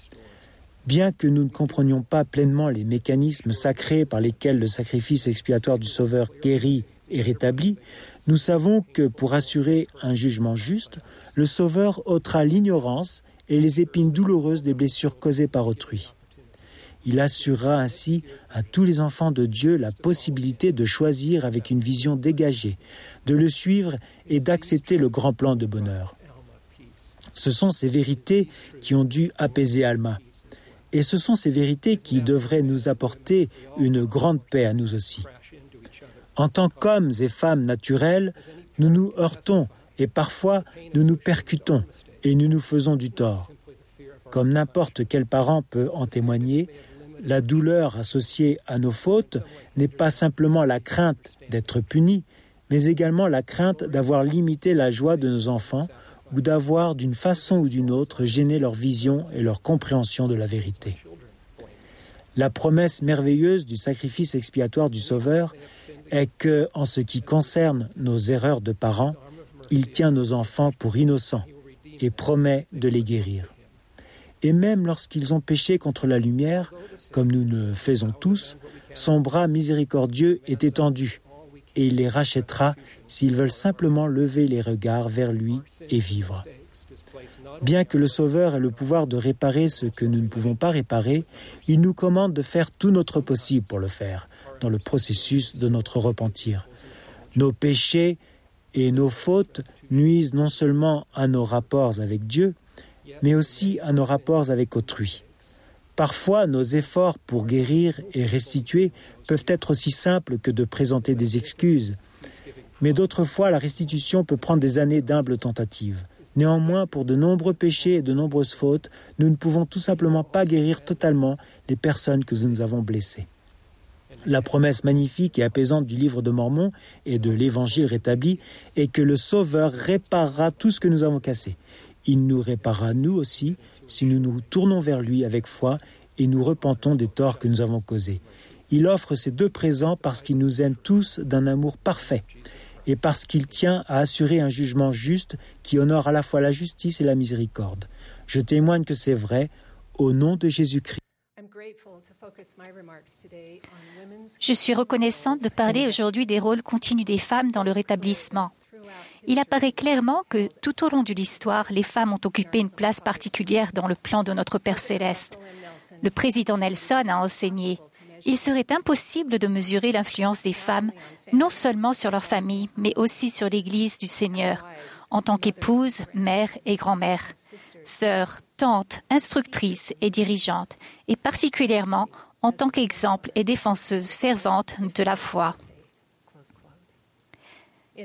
Bien que nous ne comprenions pas pleinement les mécanismes sacrés par lesquels le sacrifice expiatoire du Sauveur guérit et rétablit, nous savons que pour assurer un jugement juste, le Sauveur ôtera l'ignorance et les épines douloureuses des blessures causées par autrui. Il assurera ainsi à tous les enfants de Dieu la possibilité de choisir avec une vision dégagée, de le suivre et d'accepter le grand plan de bonheur. Ce sont ces vérités qui ont dû apaiser Alma. Et ce sont ces vérités qui devraient nous apporter une grande paix à nous aussi. En tant qu'hommes et femmes naturels, nous nous heurtons et parfois nous nous percutons et nous nous faisons du tort. Comme n'importe quel parent peut en témoigner, la douleur associée à nos fautes n'est pas simplement la crainte d'être puni, mais également la crainte d'avoir limité la joie de nos enfants ou d'avoir, d'une façon ou d'une autre, gêné leur vision et leur compréhension de la vérité. La promesse merveilleuse du sacrifice expiatoire du Sauveur est que, en ce qui concerne nos erreurs de parents, il tient nos enfants pour innocents et promet de les guérir. Et même lorsqu'ils ont péché contre la lumière, comme nous le faisons tous, son bras miséricordieux est étendu, et il les rachètera s'ils veulent simplement lever les regards vers lui et vivre. Bien que le Sauveur ait le pouvoir de réparer ce que nous ne pouvons pas réparer, il nous commande de faire tout notre possible pour le faire, dans le processus de notre repentir. Nos péchés et nos fautes nuisent non seulement à nos rapports avec Dieu, mais aussi à nos rapports avec autrui. Parfois, nos efforts pour guérir et restituer peuvent être aussi simples que de présenter des excuses, mais d'autres fois, la restitution peut prendre des années d'humbles tentatives. Néanmoins, pour de nombreux péchés et de nombreuses fautes, nous ne pouvons tout simplement pas guérir totalement les personnes que nous avons blessées. La promesse magnifique et apaisante du livre de Mormon et de l'Évangile rétabli est que le Sauveur réparera tout ce que nous avons cassé. Il nous réparera nous aussi si nous nous tournons vers lui avec foi et nous repentons des torts que nous avons causés. Il offre ces deux présents parce qu'il nous aime tous d'un amour parfait et parce qu'il tient à assurer un jugement juste qui honore à la fois la justice et la miséricorde. Je témoigne que c'est vrai au nom de Jésus-Christ. Je suis reconnaissante de parler aujourd'hui des rôles continus des femmes dans le rétablissement. Il apparaît clairement que tout au long de l'histoire, les femmes ont occupé une place particulière dans le plan de notre Père céleste. Le président Nelson a enseigné « Il serait impossible de mesurer l'influence des femmes, non seulement sur leur famille, mais aussi sur l'Église du Seigneur, en tant qu'épouse, mère et grand-mère, sœur, tante, instructrice et dirigeante, et particulièrement en tant qu'exemple et défenseuse fervente de la foi. » Au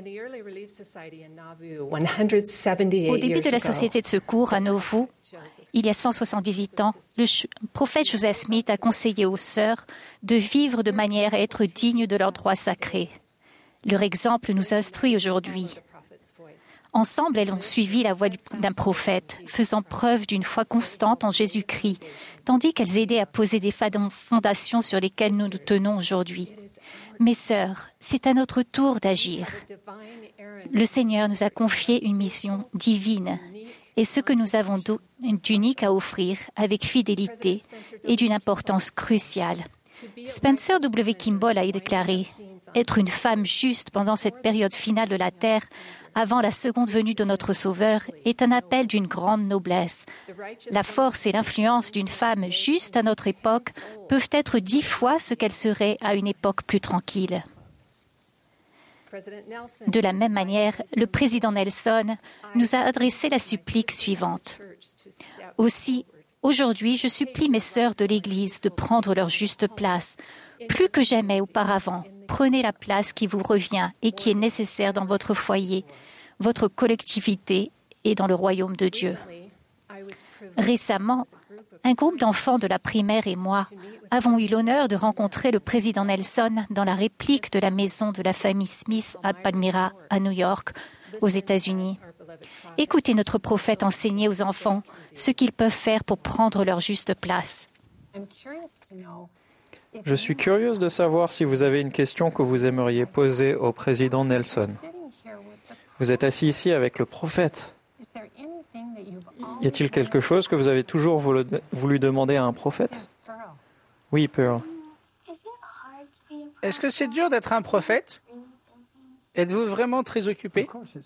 début de la Société de secours à Nauvoo, il y a cent soixante-dix-huit ans, le prophète Joseph Smith a conseillé aux sœurs de vivre de manière à être dignes de leurs droits sacrés. Leur exemple nous instruit aujourd'hui. Ensemble, elles ont suivi la voie d'un prophète, faisant preuve d'une foi constante en Jésus-Christ, tandis qu'elles aidaient à poser des fondations sur lesquelles nous nous tenons aujourd'hui. Mes sœurs, c'est à notre tour d'agir. Le Seigneur nous a confié une mission divine et ce que nous avons d'unique à offrir avec fidélité est d'une importance cruciale. Spencer W. Kimball a déclaré « Être une femme juste pendant cette période finale de la terre, avant la seconde venue de notre Sauveur, est un appel d'une grande noblesse. La force et l'influence d'une femme juste à notre époque peuvent être dix fois ce qu'elles seraient à une époque plus tranquille. » De la même manière, le président Nelson nous a adressé la supplique suivante. « Aussi, aujourd'hui, je supplie mes sœurs de l'Église de prendre leur juste place. Plus que jamais auparavant, prenez la place qui vous revient et qui est nécessaire dans votre foyer, votre collectivité et dans le royaume de Dieu. » Récemment, un groupe d'enfants de la primaire et moi avons eu l'honneur de rencontrer le président Nelson dans la réplique de la maison de la famille Smith à Palmyra, à New York, aux États-Unis. Écoutez notre prophète enseigner aux enfants ce qu'ils peuvent faire pour prendre leur juste place. Je suis curieuse de savoir si vous avez une question que vous aimeriez poser au président Nelson. Vous êtes assis ici avec le prophète. Y a-t-il quelque chose que vous avez toujours voulu demander à un prophète? Oui, Pearl. Est-ce que c'est dur d'être un prophète? Êtes-vous vraiment très occupé?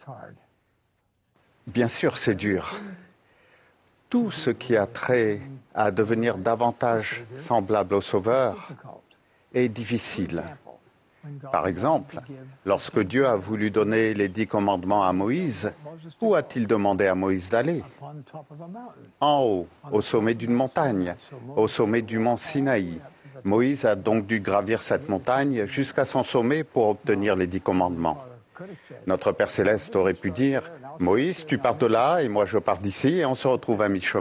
Bien sûr, c'est dur. Tout ce qui a trait à devenir davantage semblable au Sauveur est difficile. Par exemple, lorsque Dieu a voulu donner les dix commandements à Moïse, où a-t-il demandé à Moïse d'aller? En haut, au sommet d'une montagne, au sommet du mont Sinaï. Moïse a donc dû gravir cette montagne jusqu'à son sommet pour obtenir les dix commandements. Notre Père Céleste aurait pu dire « Moïse, tu pars de là et moi je pars d'ici et on se retrouve à mi-chemin. »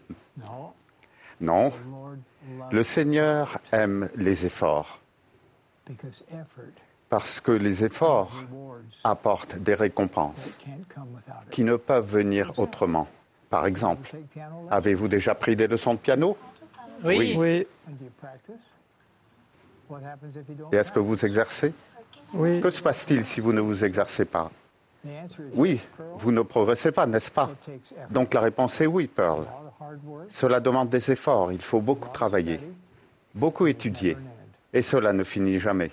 Non, le Seigneur aime les efforts. Parce que les efforts apportent des récompenses qui ne peuvent venir autrement. Par exemple, avez-vous déjà pris des leçons de piano? Oui. Oui. Et est-ce que vous exercez? Oui. Que se passe-t-il si vous ne vous exercez pas? Oui, vous ne progressez pas, n'est-ce pas? Donc la réponse est oui, Pearl. Cela demande des efforts, il faut beaucoup travailler, beaucoup étudier, et cela ne finit jamais.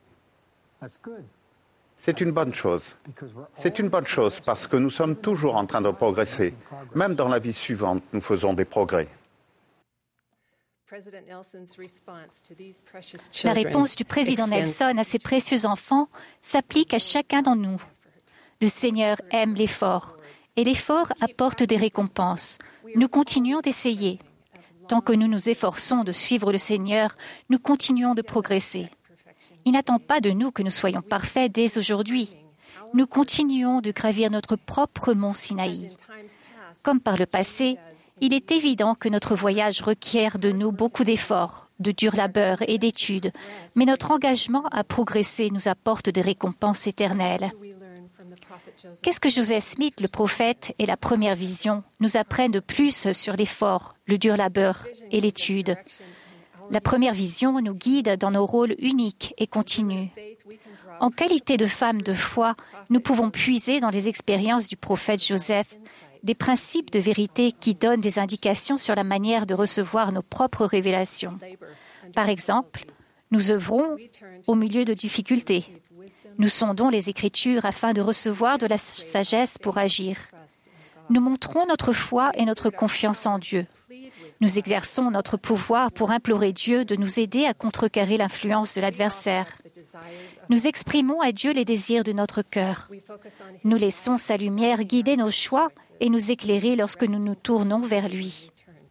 C'est une bonne chose. C'est une bonne chose parce que nous sommes toujours en train de progresser. Même dans la vie suivante, nous faisons des progrès. La réponse du président Nelson à ces précieux enfants s'applique à chacun d'entre nous. Le Seigneur aime l'effort, et l'effort apporte des récompenses. Nous continuons d'essayer. Tant que nous nous efforçons de suivre le Seigneur, nous continuons de progresser. Il n'attend pas de nous que nous soyons parfaits dès aujourd'hui. Nous continuons de gravir notre propre mont Sinaï. Comme par le passé, Il est évident que notre voyage requiert de nous beaucoup d'efforts, de dur labeur et d'études, mais notre engagement à progresser nous apporte des récompenses éternelles. Qu'est-ce que Joseph Smith, le prophète, et la première vision nous apprennent de plus sur l'effort, le dur labeur et l'étude? La première vision nous guide dans nos rôles uniques et continus. En qualité de femme de foi, nous pouvons puiser dans les expériences du prophète Joseph des principes de vérité qui donnent des indications sur la manière de recevoir nos propres révélations. Par exemple, nous œuvrons au milieu de difficultés. Nous sondons les Écritures afin de recevoir de la sagesse pour agir. Nous montrons notre foi et notre confiance en Dieu. Nous exerçons notre pouvoir pour implorer Dieu de nous aider à contrecarrer l'influence de l'adversaire. Nous exprimons à Dieu les désirs de notre cœur. Nous laissons sa lumière guider nos choix et nous éclairer lorsque nous nous tournons vers lui.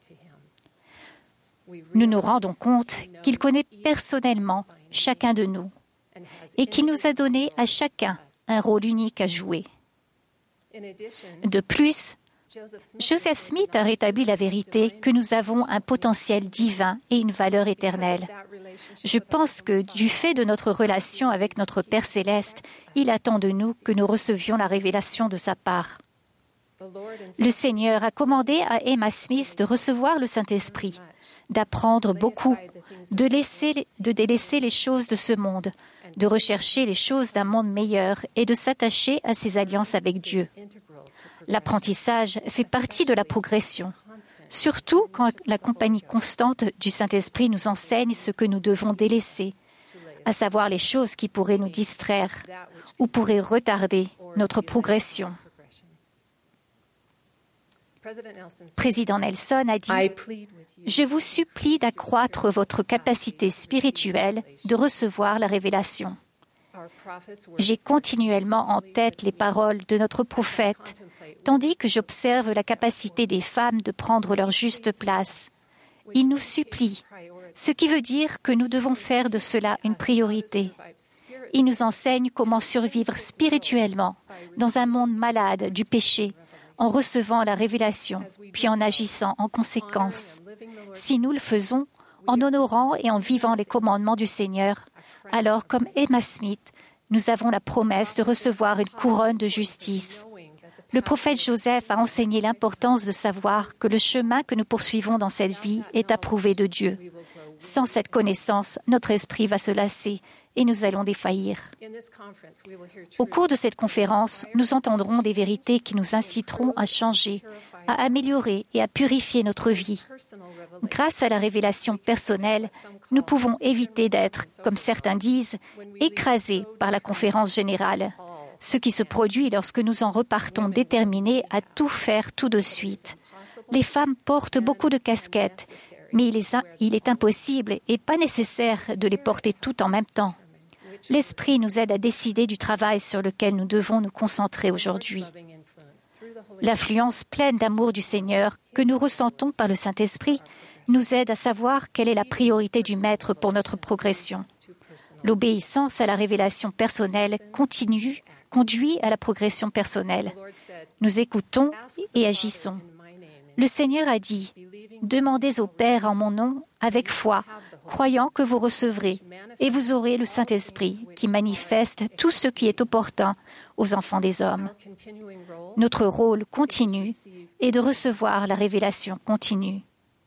Nous nous rendons compte qu'il connaît personnellement chacun de nous et qu'il nous a donné à chacun un rôle unique à jouer. De plus, Joseph Smith a rétabli la vérité que nous avons un potentiel divin et une valeur éternelle. Je pense que, du fait de notre relation avec notre Père céleste, il attend de nous que nous recevions la révélation de sa part. Le Seigneur a commandé à Emma Smith de recevoir le Saint-Esprit, d'apprendre beaucoup, de, laisser, de délaisser les choses de ce monde, de rechercher les choses d'un monde meilleur et de s'attacher à ses alliances avec Dieu. L'apprentissage fait partie de la progression, surtout quand la compagnie constante du Saint-Esprit nous enseigne ce que nous devons délaisser, à savoir les choses qui pourraient nous distraire ou pourraient retarder notre progression. Président Nelson a dit « Je vous supplie d'accroître votre capacité spirituelle de recevoir la révélation. » J'ai continuellement en tête les paroles de notre prophète, tandis que j'observe la capacité des femmes de prendre leur juste place. Il nous supplie, ce qui veut dire que nous devons faire de cela une priorité. Il nous enseigne comment survivre spirituellement dans un monde malade du péché, en recevant la révélation, puis en agissant en conséquence. Si nous le faisons, en honorant et en vivant les commandements du Seigneur, alors, comme Emma Smith, nous avons la promesse de recevoir une couronne de justice. Le prophète Joseph a enseigné l'importance de savoir que le chemin que nous poursuivons dans cette vie est approuvé de Dieu. Sans cette connaissance, notre esprit va se lasser et nous allons défaillir. Au cours de cette conférence, nous entendrons des vérités qui nous inciteront à changer, à améliorer et à purifier notre vie. Grâce à la révélation personnelle, nous pouvons éviter d'être, comme certains disent, écrasés par la conférence générale, ce qui se produit lorsque nous en repartons déterminés à tout faire tout de suite. Les femmes portent beaucoup de casquettes, mais il est, il est impossible et pas nécessaire de les porter toutes en même temps. L'Esprit nous aide à décider du travail sur lequel nous devons nous concentrer aujourd'hui. L'influence pleine d'amour du Seigneur que nous ressentons par le Saint-Esprit nous aide à savoir quelle est la priorité du Maître pour notre progression. L'obéissance à la révélation personnelle continue, conduit à la progression personnelle. Nous écoutons et agissons. Le Seigneur a dit « Demandez au Père en mon nom avec foi, croyant que vous recevrez, et vous aurez le Saint-Esprit qui manifeste tout ce qui est opportun aux enfants des hommes. » Notre rôle continu est de recevoir la révélation continue.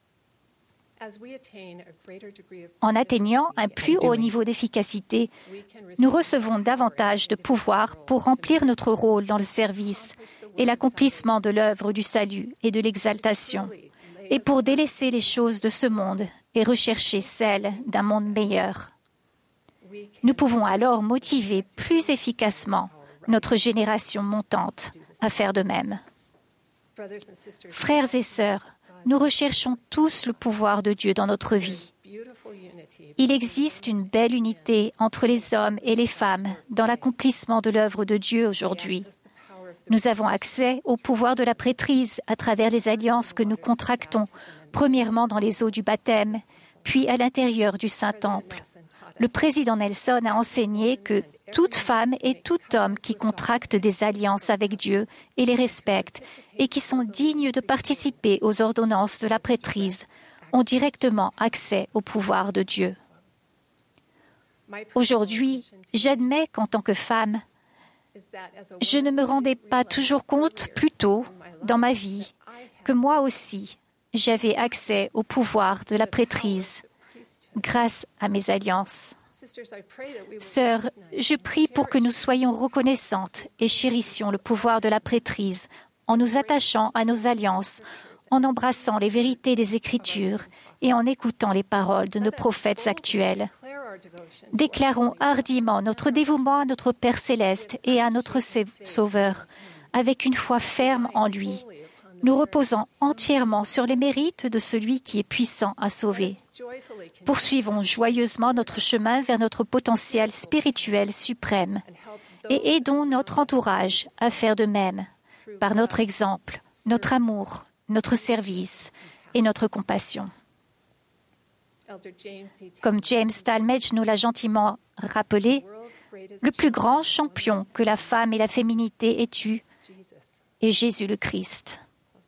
En atteignant un plus haut niveau d'efficacité, nous recevons davantage de pouvoir pour remplir notre rôle dans le service et l'accomplissement de l'œuvre du salut et de l'exaltation, et pour délaisser les choses de ce monde et rechercher celles d'un monde meilleur. Nous pouvons alors motiver plus efficacement notre génération montante à faire de même. Frères et sœurs, nous recherchons tous le pouvoir de Dieu dans notre vie. Il existe une belle unité entre les hommes et les femmes dans l'accomplissement de l'œuvre de Dieu aujourd'hui. Nous avons accès au pouvoir de la prêtrise à travers les alliances que nous contractons, premièrement dans les eaux du baptême, puis à l'intérieur du Saint-Temple. Le président Nelson a enseigné que toute femme et tout homme qui contractent des alliances avec Dieu et les respectent et qui sont dignes de participer aux ordonnances de la prêtrise ont directement accès au pouvoir de Dieu. Aujourd'hui, j'admets qu'en tant que femme, je ne me rendais pas toujours compte plus tôt dans ma vie que moi aussi, j'avais accès au pouvoir de la prêtrise grâce à mes alliances. Sœurs, je prie pour que nous soyons reconnaissantes et chérissions le pouvoir de la prêtrise en nous attachant à nos alliances, en embrassant les vérités des Écritures et en écoutant les paroles de nos prophètes actuels. Déclarons hardiment notre dévouement à notre Père céleste et à notre Sauveur, avec une foi ferme en lui, nous reposant entièrement sur les mérites de celui qui est puissant à sauver. Poursuivons joyeusement notre chemin vers notre potentiel spirituel suprême et aidons notre entourage à faire de même, par notre exemple, notre amour, notre service et notre compassion. Comme James Talmage nous l'a gentiment rappelé, le plus grand champion que la femme et la féminité aient eu est Jésus le Christ.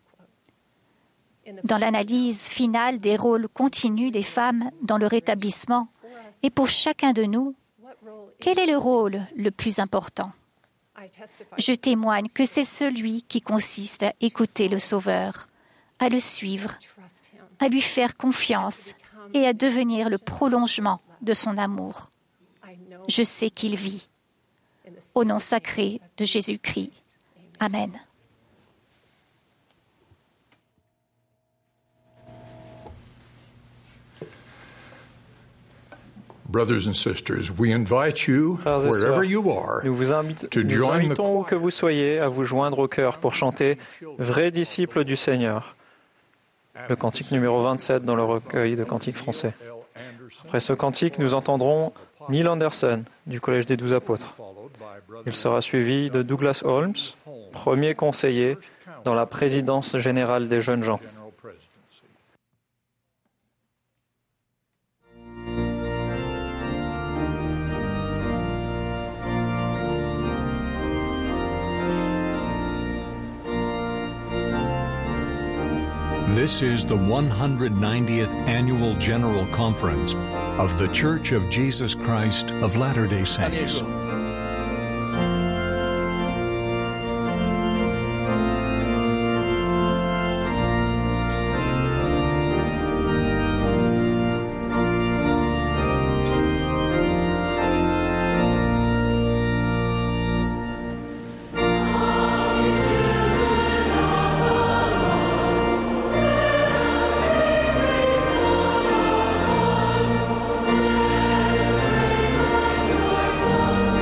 Dans l'analyse finale des rôles continus des femmes dans le rétablissement, et pour chacun de nous, quel est le rôle le plus important? Je témoigne que c'est celui qui consiste à écouter le Sauveur, à le suivre, à lui faire confiance et à devenir le prolongement de son amour. Je sais qu'il vit. Au nom sacré de Jésus-Christ. Amen. Brothers and sisters, we invite you, Frères et wherever sœurs, you are, nous vous, invite- to nous join the invitons où que vous soyez à vous joindre au chœur pour chanter « Vrais disciples du Seigneur », le cantique numéro vingt-sept dans le recueil de cantiques français. Après ce cantique, nous entendrons Neil Anderson du Collège des Douze Apôtres. Il sera suivi de Douglas Holmes, premier conseiller dans la présidence générale des jeunes gens. This is the one hundred ninetieth Annual General Conference of The Church of Jesus Christ of Latter-day Saints. Let us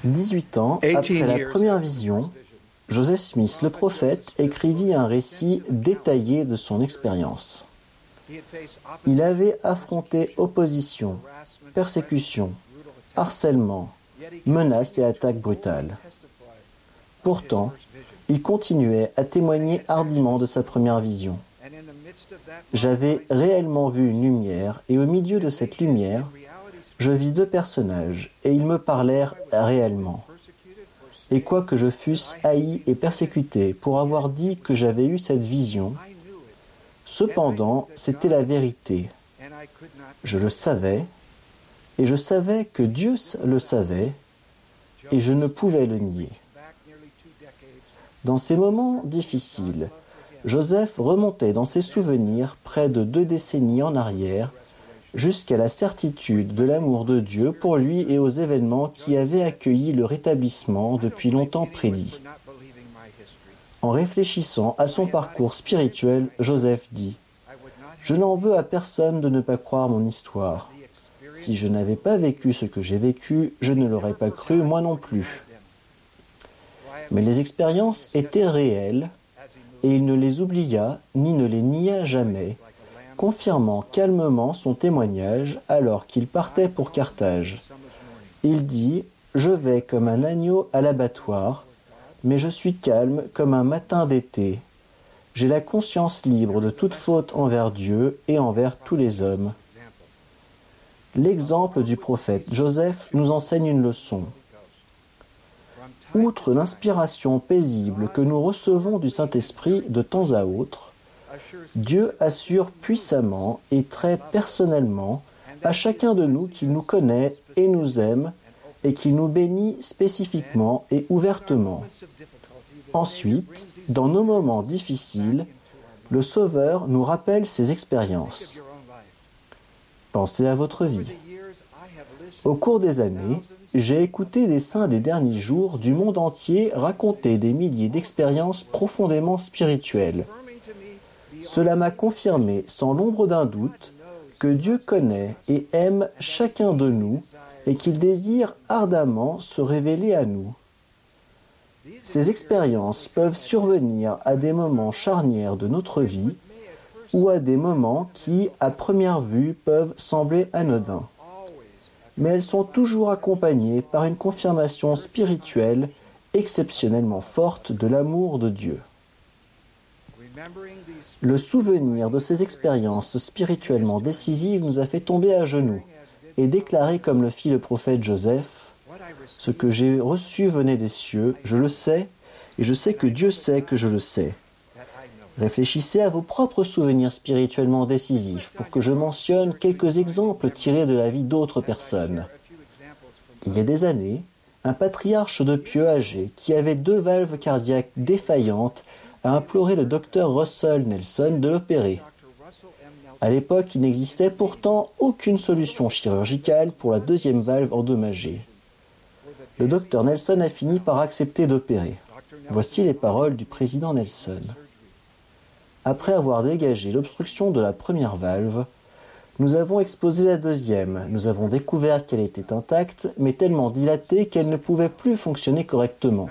dix-huit ans après la première vision, Joseph Smith, le prophète, écrivit un récit détaillé de son expérience. Il avait affronté opposition, persécution, harcèlement, menaces et attaques brutales. Pourtant, il continuait à témoigner hardiment de sa première vision. J'avais réellement vu une lumière, et au milieu de cette lumière, je vis deux personnages, et ils me parlèrent réellement. Et quoique je fusse haï et persécuté pour avoir dit que j'avais eu cette vision, cependant, c'était la vérité. Je le savais, et je savais que Dieu le savait, et je ne pouvais le nier. Dans ces moments difficiles, Joseph remontait dans ses souvenirs près de deux décennies en arrière, jusqu'à la certitude de l'amour de Dieu pour lui et aux événements qui avaient accueilli le rétablissement depuis longtemps prédit. En réfléchissant à son parcours spirituel, Joseph dit « Je n'en veux à personne de ne pas croire mon histoire. Si je n'avais pas vécu ce que j'ai vécu, je ne l'aurais pas cru moi non plus. » Mais les expériences étaient réelles, et il ne les oublia ni ne les nia jamais, confirmant calmement son témoignage alors qu'il partait pour Carthage. Il dit « Je vais comme un agneau à l'abattoir, mais je suis calme comme un matin d'été. J'ai la conscience libre de toute faute envers Dieu et envers tous les hommes. » L'exemple du prophète Joseph nous enseigne une leçon. Outre l'inspiration paisible que nous recevons du Saint-Esprit de temps à autre, Dieu assure puissamment et très personnellement à chacun de nous qu'il nous connaît et nous aime et qu'il nous bénit spécifiquement et ouvertement. Ensuite, dans nos moments difficiles, le Sauveur nous rappelle ses expériences. Pensez à votre vie. Au cours des années, j'ai écouté des saints des derniers jours du monde entier raconter des milliers d'expériences profondément spirituelles. Cela m'a confirmé sans l'ombre d'un doute que Dieu connaît et aime chacun de nous et qu'il désire ardemment se révéler à nous. Ces expériences peuvent survenir à des moments charnières de notre vie ou à des moments qui, à première vue, peuvent sembler anodins. Mais elles sont toujours accompagnées par une confirmation spirituelle exceptionnellement forte de l'amour de Dieu. Le souvenir de ces expériences spirituellement décisives nous a fait tomber à genoux et déclarer comme le fit le prophète Joseph « Ce que j'ai reçu venait des cieux, je le sais, et je sais que Dieu sait que je le sais. » Réfléchissez à vos propres souvenirs spirituellement décisifs pour que je mentionne quelques exemples tirés de la vie d'autres personnes. Il y a des années, un patriarche de Pieux âgé qui avait deux valves cardiaques défaillantes a imploré le docteur Russell Nelson de l'opérer. À l'époque, il n'existait pourtant aucune solution chirurgicale pour la deuxième valve endommagée. Le docteur Nelson a fini par accepter d'opérer. Voici les paroles du président Nelson. Après avoir dégagé l'obstruction de la première valve, nous avons exposé la deuxième. Nous avons découvert qu'elle était intacte, mais tellement dilatée qu'elle ne pouvait plus fonctionner correctement.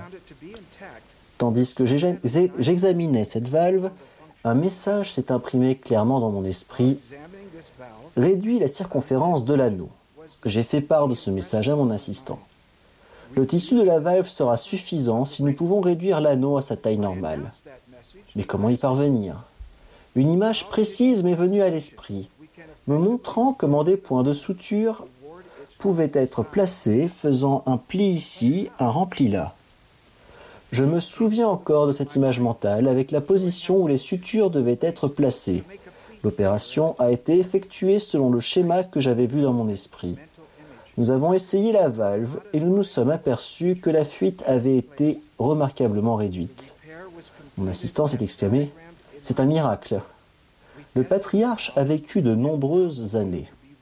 Tandis que j'examinais cette valve, un message s'est imprimé clairement dans mon esprit. Réduis la circonférence de l'anneau. J'ai fait part de ce message à mon assistant. Le tissu de la valve sera suffisant si nous pouvons réduire l'anneau à sa taille normale. Mais comment y parvenir? Une image précise m'est venue à l'esprit, me montrant comment des points de suture pouvaient être placés, faisant un pli ici, un rempli là. Je me souviens encore de cette image mentale avec la position où les sutures devaient être placées. L'opération a été effectuée selon le schéma que j'avais vu dans mon esprit. Nous avons essayé la valve et nous nous sommes aperçus que la fuite avait été remarquablement réduite. Mon assistant s'est exclamé « C'est un miracle !» Le patriarche a vécu de nombreuses années.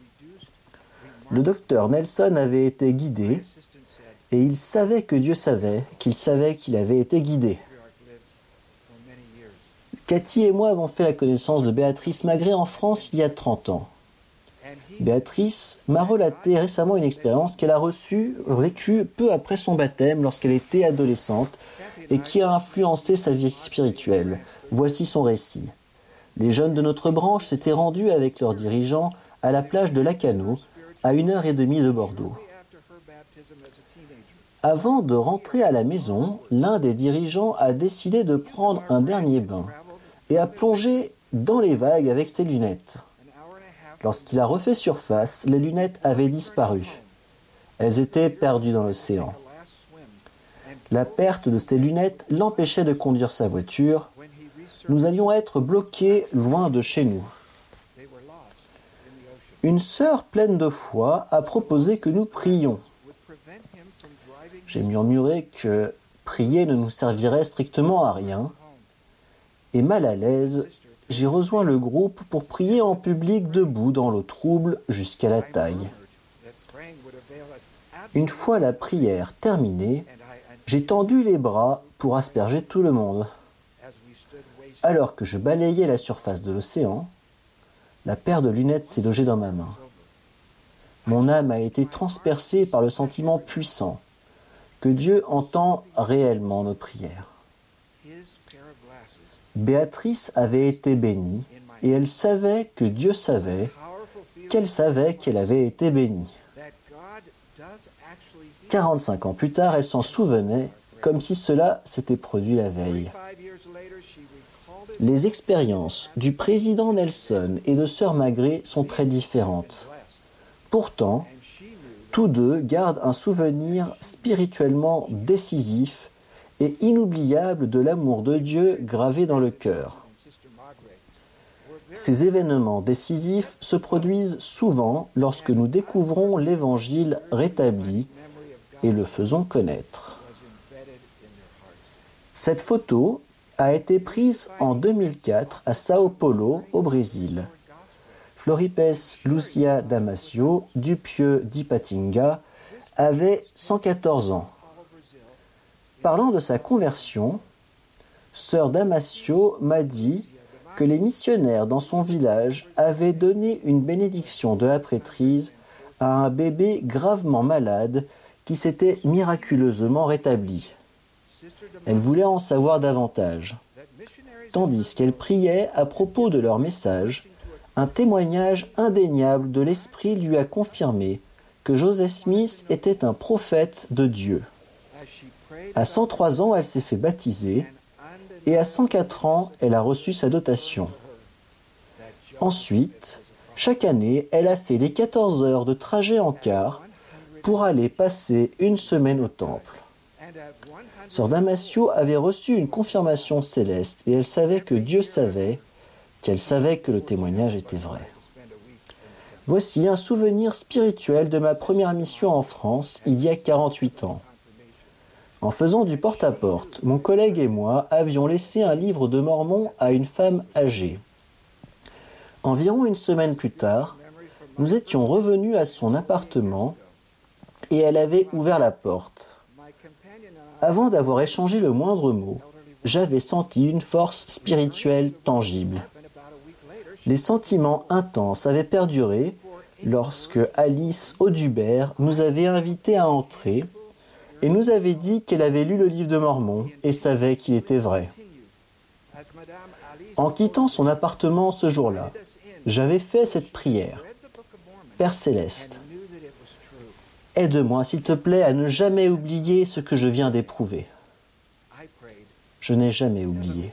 Le docteur Nelson avait été guidé et il savait que Dieu savait qu'il savait qu'il avait été guidé. Cathy et moi avons fait la connaissance de Béatrice Magré en France il y a trente ans. Béatrice m'a relaté récemment une expérience qu'elle a reçue, vécue peu après son baptême lorsqu'elle était adolescente et qui a influencé sa vie spirituelle. Voici son récit. Les jeunes de notre branche s'étaient rendus avec leurs dirigeants à la plage de Lacano, à une heure et demie de Bordeaux. Avant de rentrer à la maison, l'un des dirigeants a décidé de prendre un dernier bain et a plongé dans les vagues avec ses lunettes. Lorsqu'il a refait surface, les lunettes avaient disparu. Elles étaient perdues dans l'océan. La perte de ses lunettes l'empêchait de conduire sa voiture. Nous allions être bloqués loin de chez nous. Une sœur pleine de foi a proposé que nous prions. J'ai murmuré que prier ne nous servirait strictement à rien. Et mal à l'aise, j'ai rejoint le groupe pour prier en public debout dans l'eau trouble jusqu'à la taille. Une fois la prière terminée, j'ai tendu les bras pour asperger tout le monde. Alors que je balayais la surface de l'océan, la paire de lunettes s'est logée dans ma main. Mon âme a été transpercée par le sentiment puissant que Dieu entend réellement nos prières. Béatrice avait été bénie et elle savait que Dieu savait qu'elle savait qu'elle avait été bénie. quarante-cinq ans plus tard, elle s'en souvenait comme si cela s'était produit la veille. Les expériences du président Nelson et de sœur Magré sont très différentes. Pourtant, tous deux gardent un souvenir spirituellement décisif et inoubliable de l'amour de Dieu gravé dans le cœur. Ces événements décisifs se produisent souvent lorsque nous découvrons l'Évangile rétabli et le faisons connaître. Cette photo a été prise en deux mille quatre à Sao Paulo, au Brésil. Floripes Lucia Damasio, du Pieux d'Ipatinga, avait cent quatorze ans. Parlant de sa conversion, sœur Damasio m'a dit que les missionnaires dans son village avaient donné une bénédiction de la prêtrise à un bébé gravement malade qui s'était miraculeusement rétabli. Elle voulait en savoir davantage. Tandis qu'elle priait à propos de leur message, un témoignage indéniable de l'Esprit lui a confirmé que Joseph Smith était un prophète de Dieu. À cent trois ans, elle s'est fait baptiser et à cent quatre ans, elle a reçu sa dotation. Ensuite, chaque année, elle a fait les quatorze heures de trajet en car pour aller passer une semaine au temple. Sœur Damasio avait reçu une confirmation céleste et elle savait que Dieu savait qu'elle savait que le témoignage était vrai. Voici un souvenir spirituel de ma première mission en France il y a quarante-huit ans. En faisant du porte-à-porte, mon collègue et moi avions laissé un livre de Mormon à une femme âgée. Environ une semaine plus tard, nous étions revenus à son appartement et elle avait ouvert la porte. Avant d'avoir échangé le moindre mot, j'avais senti une force spirituelle tangible. Les sentiments intenses avaient perduré lorsque Alice Audubert nous avait invités à entrer et nous avait dit qu'elle avait lu le livre de Mormon et savait qu'il était vrai. En quittant son appartement ce jour-là, j'avais fait cette prière. Père Céleste, aide-moi, s'il te plaît, à ne jamais oublier ce que je viens d'éprouver. Je n'ai jamais oublié.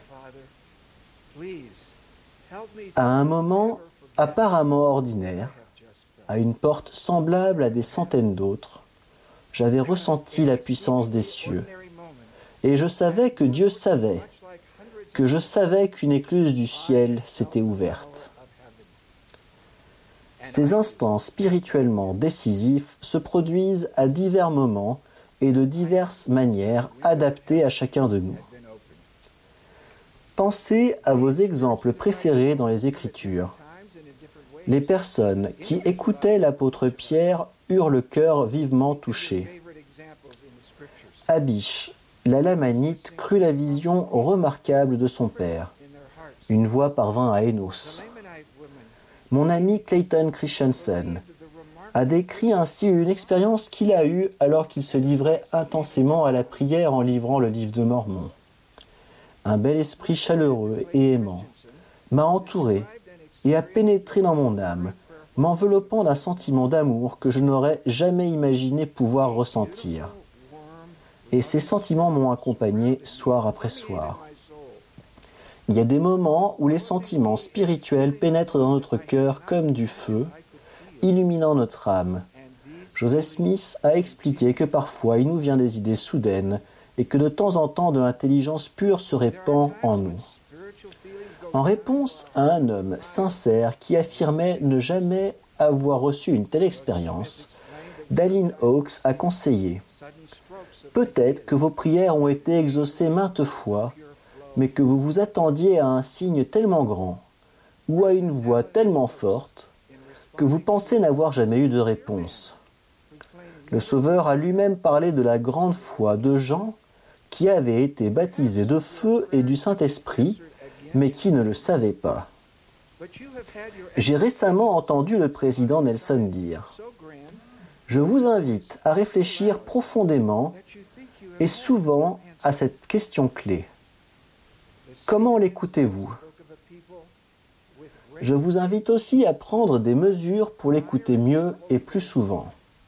À un moment apparemment ordinaire, à une porte semblable à des centaines d'autres, j'avais ressenti la puissance des cieux. Et je savais que Dieu savait, que je savais qu'une écluse du ciel s'était ouverte. Ces instants spirituellement décisifs se produisent à divers moments et de diverses manières adaptées à chacun de nous. Pensez à vos exemples préférés dans les Écritures. Les personnes qui écoutaient l'apôtre Pierre eurent le cœur vivement touché. Abish, la Lamanite, crut la vision remarquable de son père. Une voix parvint à Énos. Mon ami Clayton Christensen a décrit ainsi une expérience qu'il a eue alors qu'il se livrait intensément à la prière en livrant le livre de Mormon. Un bel esprit chaleureux et aimant m'a entouré et a pénétré dans mon âme, m'enveloppant d'un sentiment d'amour que je n'aurais jamais imaginé pouvoir ressentir. Et ces sentiments m'ont accompagné soir après soir. Il y a des moments où les sentiments spirituels pénètrent dans notre cœur comme du feu, illuminant notre âme. Joseph Smith a expliqué que parfois il nous vient des idées soudaines et que de temps en temps de l'intelligence pure se répand en nous. En réponse à un homme sincère qui affirmait ne jamais avoir reçu une telle expérience, Dallin Oaks a conseillé « Peut-être que vos prières ont été exaucées maintes fois, mais que vous vous attendiez à un signe tellement grand ou à une voix tellement forte que vous pensez n'avoir jamais eu de réponse. » Le Sauveur a lui-même parlé de la grande foi de Jean qui avait été baptisé de feu et du Saint-Esprit, mais qui ne le savaient pas. J'ai récemment entendu le président Nelson dire « Je vous invite à réfléchir profondément et souvent à cette question clé. Comment l'écoutez-vous ? Je vous invite aussi à prendre des mesures pour l'écouter mieux et plus souvent.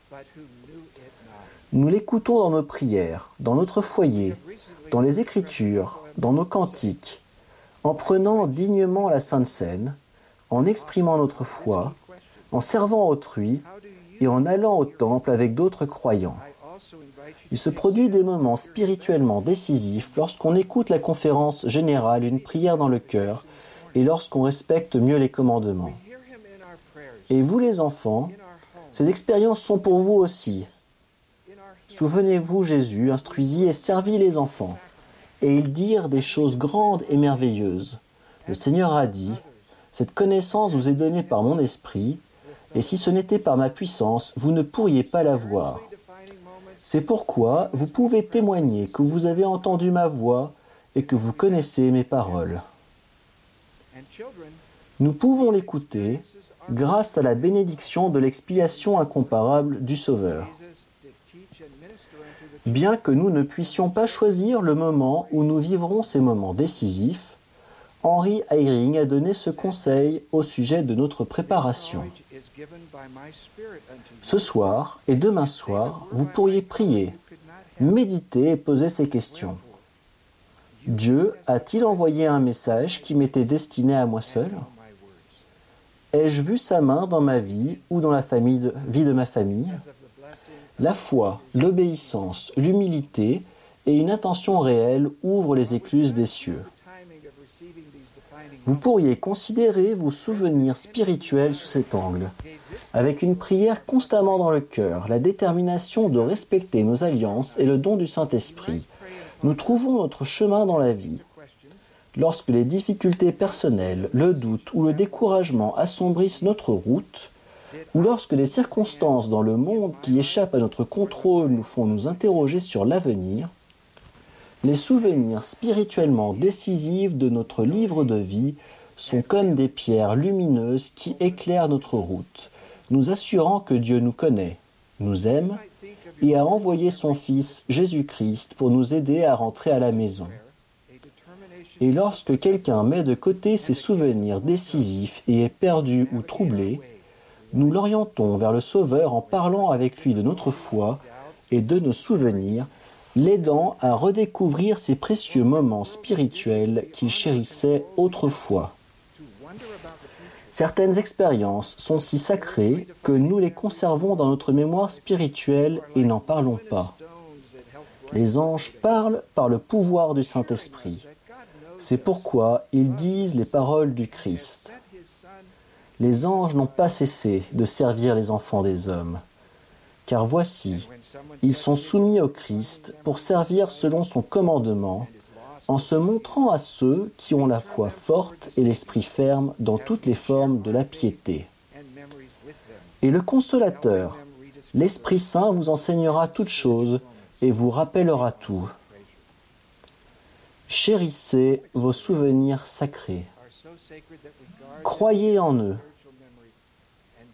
Nous l'écoutons dans nos prières, dans notre foyer, dans les Écritures, dans nos cantiques, en prenant dignement la Sainte Seine, en exprimant notre foi, en servant autrui et en allant au temple avec d'autres croyants. Il se produit des moments spirituellement décisifs lorsqu'on écoute la conférence générale, une prière dans le cœur, et lorsqu'on respecte mieux les commandements. Et vous les enfants, ces expériences sont pour vous aussi. Souvenez-vous, Jésus instruisit et servit les enfants, et ils dirent des choses grandes et merveilleuses. Le Seigneur a dit, « Cette connaissance vous est donnée par mon esprit, et si ce n'était par ma puissance, vous ne pourriez pas la voir. C'est pourquoi vous pouvez témoigner que vous avez entendu ma voix et que vous connaissez mes paroles. » Nous pouvons l'écouter grâce à la bénédiction de l'expiation incomparable du Sauveur. Bien que nous ne puissions pas choisir le moment où nous vivrons ces moments décisifs, Henry Eyring a donné ce conseil au sujet de notre préparation. Ce soir et demain soir, vous pourriez prier, méditer et poser ces questions. Dieu a-t-il envoyé un message qui m'était destiné à moi seul ? Ai-je vu sa main dans ma vie ou dans la famille de, vie de ma famille ? La foi, l'obéissance, l'humilité et une intention réelle ouvrent les écluses des cieux. Vous pourriez considérer vos souvenirs spirituels sous cet angle, avec une prière constamment dans le cœur, la détermination de respecter nos alliances et le don du Saint-Esprit. Nous trouvons notre chemin dans la vie. Lorsque les difficultés personnelles, le doute ou le découragement assombrissent notre route, ou lorsque les circonstances dans le monde qui échappent à notre contrôle nous font nous interroger sur l'avenir, les souvenirs spirituellement décisifs de notre livre de vie sont comme des pierres lumineuses qui éclairent notre route, nous assurant que Dieu nous connaît, nous aime et a envoyé son Fils Jésus-Christ pour nous aider à rentrer à la maison. Et lorsque quelqu'un met de côté ses souvenirs décisifs et est perdu ou troublé, nous l'orientons vers le Sauveur en parlant avec lui de notre foi et de nos souvenirs, l'aidant à redécouvrir ces précieux moments spirituels qu'il chérissait autrefois. Certaines expériences sont si sacrées que nous les conservons dans notre mémoire spirituelle et n'en parlons pas. Les anges parlent par le pouvoir du Saint-Esprit. C'est pourquoi ils disent les paroles du Christ. Les anges n'ont pas cessé de servir les enfants des hommes. Car voici, ils sont soumis au Christ pour servir selon son commandement, en se montrant à ceux qui ont la foi forte et l'esprit ferme dans toutes les formes de la piété. Et le Consolateur, l'Esprit Saint vous enseignera toutes choses et vous rappellera tout. Chérissez vos souvenirs sacrés. Croyez en eux.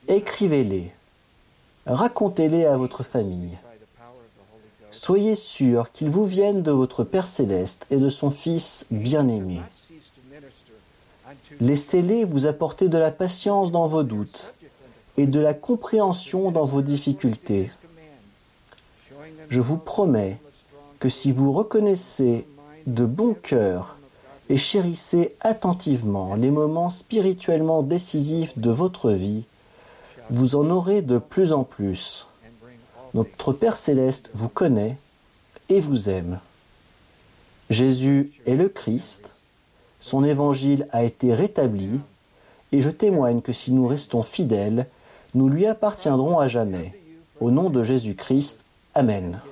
Écrivez-les. Racontez-les à votre famille. Soyez sûrs qu'ils vous viennent de votre Père céleste et de son Fils bien-aimé. Laissez-les vous apporter de la patience dans vos doutes et de la compréhension dans vos difficultés. Je vous promets que si vous reconnaissez de bon cœur et chérissez attentivement les moments spirituellement décisifs de votre vie, vous en aurez de plus en plus. Notre Père céleste vous connaît et vous aime. Jésus est le Christ, son évangile a été rétabli, et je témoigne que si nous restons fidèles, nous lui appartiendrons à jamais. Au nom de Jésus-Christ, Amen.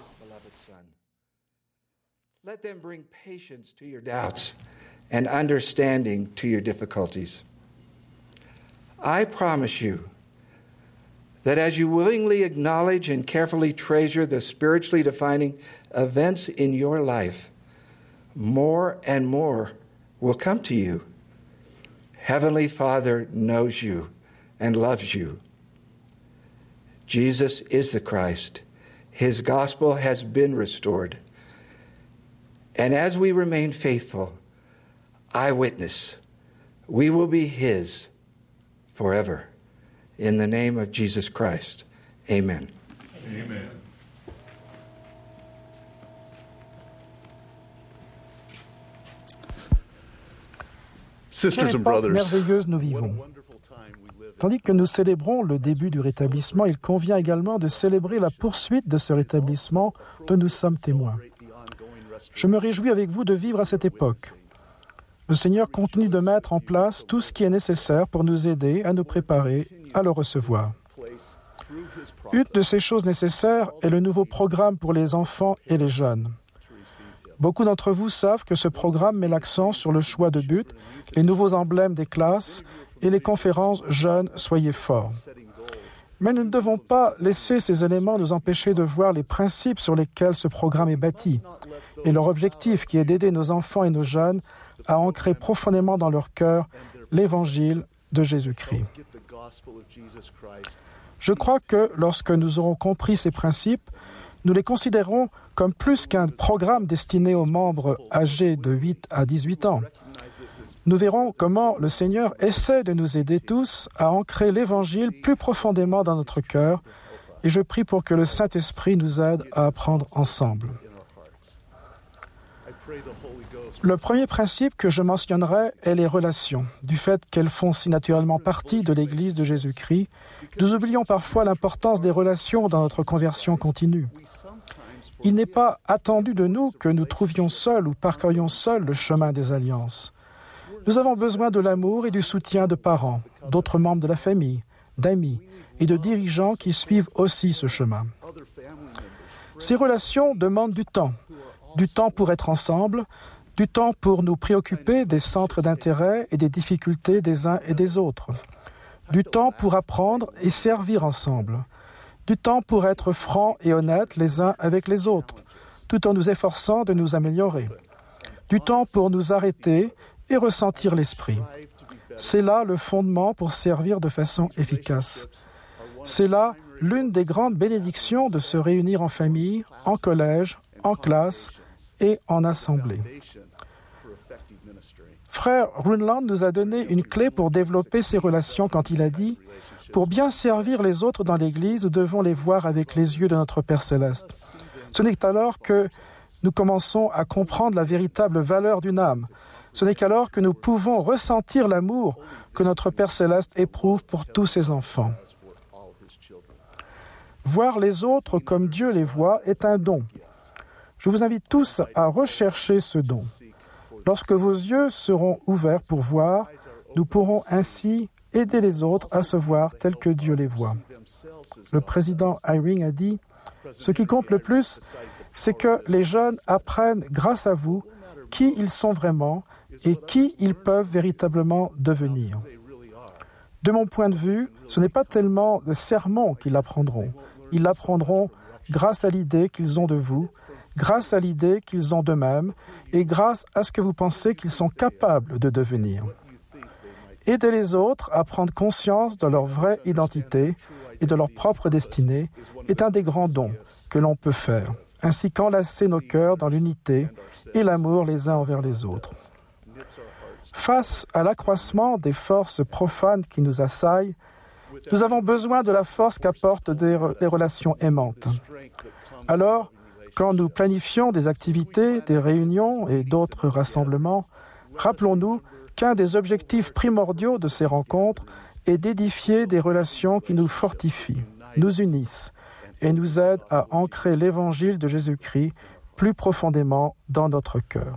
Let them bring patience to your doubts and understanding to your difficulties. I promise you that as you willingly acknowledge and carefully treasure the spiritually defining events in your life, more and more will come to you. Heavenly Father knows you and loves you. Jesus is the Christ. His gospel has been restored. And as we remain faithful, I witness, we will be His forever. In the name of Jesus Christ, Amen. Amen. Quelle époque merveilleuse nous vivons. Tandis que nous célébrons le début du rétablissement, il convient également de célébrer la poursuite de ce rétablissement dont nous sommes témoins. Je me réjouis avec vous de vivre à cette époque. Le Seigneur continue de mettre en place tout ce qui est nécessaire pour nous aider à nous préparer à le recevoir. Une de ces choses nécessaires est le nouveau programme pour les enfants et les jeunes. Beaucoup d'entre vous savent que ce programme met l'accent sur le choix de but, les nouveaux emblèmes des classes et les conférences « Jeunes, soyez forts ». Mais nous ne devons pas laisser ces éléments nous empêcher de voir les principes sur lesquels ce programme est bâti et leur objectif qui est d'aider nos enfants et nos jeunes à ancrer profondément dans leur cœur l'Évangile de Jésus-Christ. Je crois que lorsque nous aurons compris ces principes, nous les considérons comme plus qu'un programme destiné aux membres âgés de huit à dix-huit ans. Nous verrons comment le Seigneur essaie de nous aider tous à ancrer l'Évangile plus profondément dans notre cœur, et je prie pour que le Saint-Esprit nous aide à apprendre ensemble. Le premier principe que je mentionnerai est les relations. Du fait qu'elles font si naturellement partie de l'Église de Jésus-Christ, nous oublions parfois l'importance des relations dans notre conversion continue. Il n'est pas attendu de nous que nous trouvions seuls ou parcourions seuls le chemin des alliances. Nous avons besoin de l'amour et du soutien de parents, d'autres membres de la famille, d'amis et de dirigeants qui suivent aussi ce chemin. Ces relations demandent du temps, du temps pour être ensemble, du temps pour nous préoccuper des centres d'intérêt et des difficultés des uns et des autres, du temps pour apprendre et servir ensemble, du temps pour être francs et honnêtes les uns avec les autres, tout en nous efforçant de nous améliorer, du temps pour nous arrêter et ressentir l'esprit. C'est là le fondement pour servir de façon efficace. C'est là l'une des grandes bénédictions de se réunir en famille, en collège, en classe et en assemblée. Frère Runland nous a donné une clé pour développer ces relations quand il a dit « Pour bien servir les autres dans l'Église, nous devons les voir avec les yeux de notre Père céleste. » Ce n'est qu'alors que nous commençons à comprendre la véritable valeur d'une âme. Ce n'est qu'alors que nous pouvons ressentir l'amour que notre Père céleste éprouve pour tous ses enfants. Voir les autres comme Dieu les voit est un don. Je vous invite tous à rechercher ce don. Lorsque vos yeux seront ouverts pour voir, nous pourrons ainsi aider les autres à se voir tels que Dieu les voit. Le président Eyring a dit « Ce qui compte le plus, c'est que les jeunes apprennent grâce à vous qui ils sont vraiment et qui ils peuvent véritablement devenir. » De mon point de vue, ce n'est pas tellement le sermon qu'ils apprendront. Ils l'apprendront grâce à l'idée qu'ils ont de vous, grâce à l'idée qu'ils ont d'eux-mêmes et grâce à ce que vous pensez qu'ils sont capables de devenir. Aider les autres à prendre conscience de leur vraie identité et de leur propre destinée est un des grands dons que l'on peut faire, ainsi qu'enlacer nos cœurs dans l'unité et l'amour les uns envers les autres. Face à l'accroissement des forces profanes qui nous assaillent, nous avons besoin de la force qu'apportent des re- les relations aimantes. Alors, quand nous planifions des activités, des réunions et d'autres rassemblements, rappelons-nous qu'un des objectifs primordiaux de ces rencontres est d'édifier des relations qui nous fortifient, nous unissent et nous aident à ancrer l'Évangile de Jésus-Christ plus profondément dans notre cœur.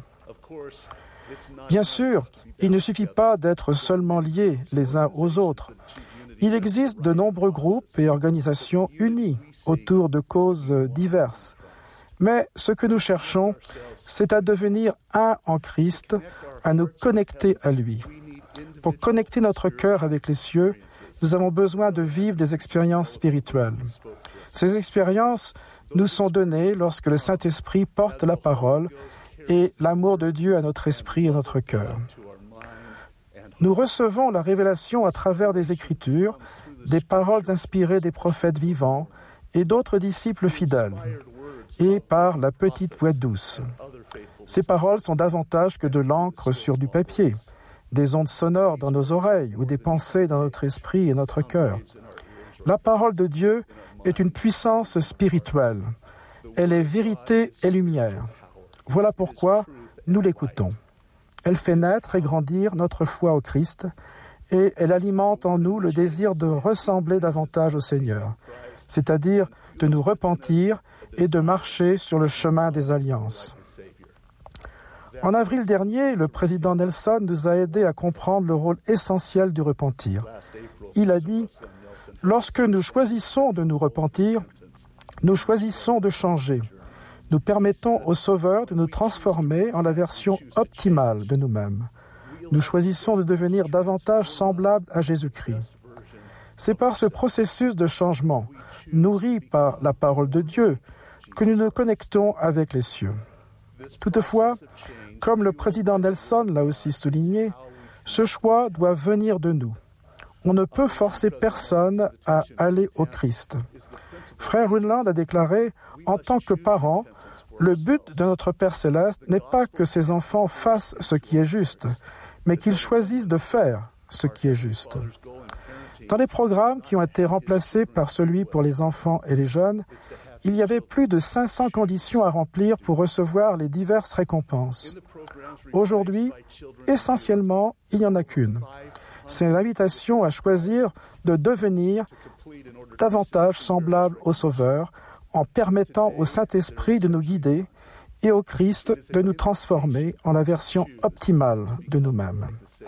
Bien sûr, il ne suffit pas d'être seulement liés les uns aux autres. Il existe de nombreux groupes et organisations unis autour de causes diverses. Mais ce que nous cherchons, c'est à devenir un en Christ, à nous connecter à lui. Pour connecter notre cœur avec les cieux, nous avons besoin de vivre des expériences spirituelles. Ces expériences nous sont données lorsque le Saint-Esprit porte la parole et l'amour de Dieu à notre esprit et à notre cœur. Nous recevons la révélation à travers des Écritures, des paroles inspirées des prophètes vivants et d'autres disciples fidèles, et par la petite voix douce. Ces paroles sont davantage que de l'encre sur du papier, des ondes sonores dans nos oreilles ou des pensées dans notre esprit et notre cœur. La parole de Dieu est une puissance spirituelle. Elle est vérité et lumière. Voilà pourquoi nous l'écoutons. Elle fait naître et grandir notre foi au Christ et elle alimente en nous le désir de ressembler davantage au Seigneur, c'est-à-dire de nous repentir et de marcher sur le chemin des alliances. En avril dernier, le président Nelson nous a aidés à comprendre le rôle essentiel du repentir. Il a dit « Lorsque nous choisissons de nous repentir, nous choisissons de changer. Nous permettons au Sauveur de nous transformer en la version optimale de nous-mêmes. Nous choisissons de devenir davantage semblables à Jésus-Christ. C'est par ce processus de changement, nourri par la parole de Dieu, que nous nous connectons avec les cieux. Toutefois, comme le président Nelson l'a aussi souligné, ce choix doit venir de nous. On ne peut forcer personne à aller au Christ. Frère Runland a déclaré, en tant que parent, le but de notre Père céleste n'est pas que ses enfants fassent ce qui est juste, mais qu'ils choisissent de faire ce qui est juste. Dans les programmes qui ont été remplacés par celui pour les enfants et les jeunes, il y avait plus de cinq cents conditions à remplir pour recevoir les diverses récompenses. Aujourd'hui, essentiellement, il n'y en a qu'une. C'est l'invitation à choisir de devenir davantage semblable au Sauveur, en permettant au Saint-Esprit de nous guider et au Christ de nous transformer en la version optimale de nous-mêmes.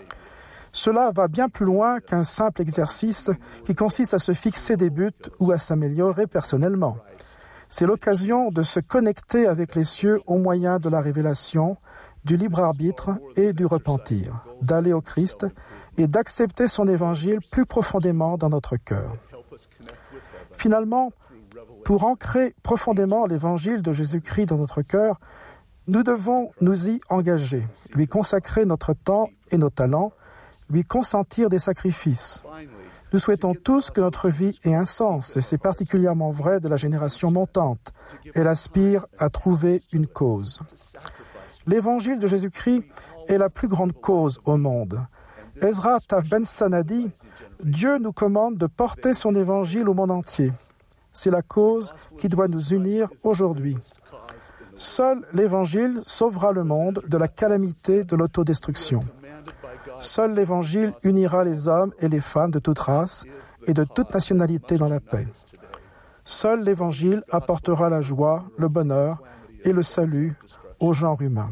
Cela va bien plus loin qu'un simple exercice qui consiste à se fixer des buts ou à s'améliorer personnellement. C'est l'occasion de se connecter avec les cieux au moyen de la révélation, du libre arbitre et du repentir, d'aller au Christ et d'accepter son évangile plus profondément dans notre cœur. Finalement, pour ancrer profondément l'évangile de Jésus-Christ dans notre cœur, nous devons nous y engager, lui consacrer notre temps et nos talents, lui consentir des sacrifices. Nous souhaitons tous que notre vie ait un sens, et c'est particulièrement vrai de la génération montante. Elle aspire à trouver une cause. L'évangile de Jésus-Christ est la plus grande cause au monde. Ezra Taft Benson a dit « Dieu nous commande de porter son évangile au monde entier. C'est la cause qui doit nous unir aujourd'hui. Seul l'Évangile sauvera le monde de la calamité de l'autodestruction. Seul l'Évangile unira les hommes et les femmes de toute race et de toute nationalité dans la paix. Seul l'Évangile apportera la joie, le bonheur et le salut au genre humain.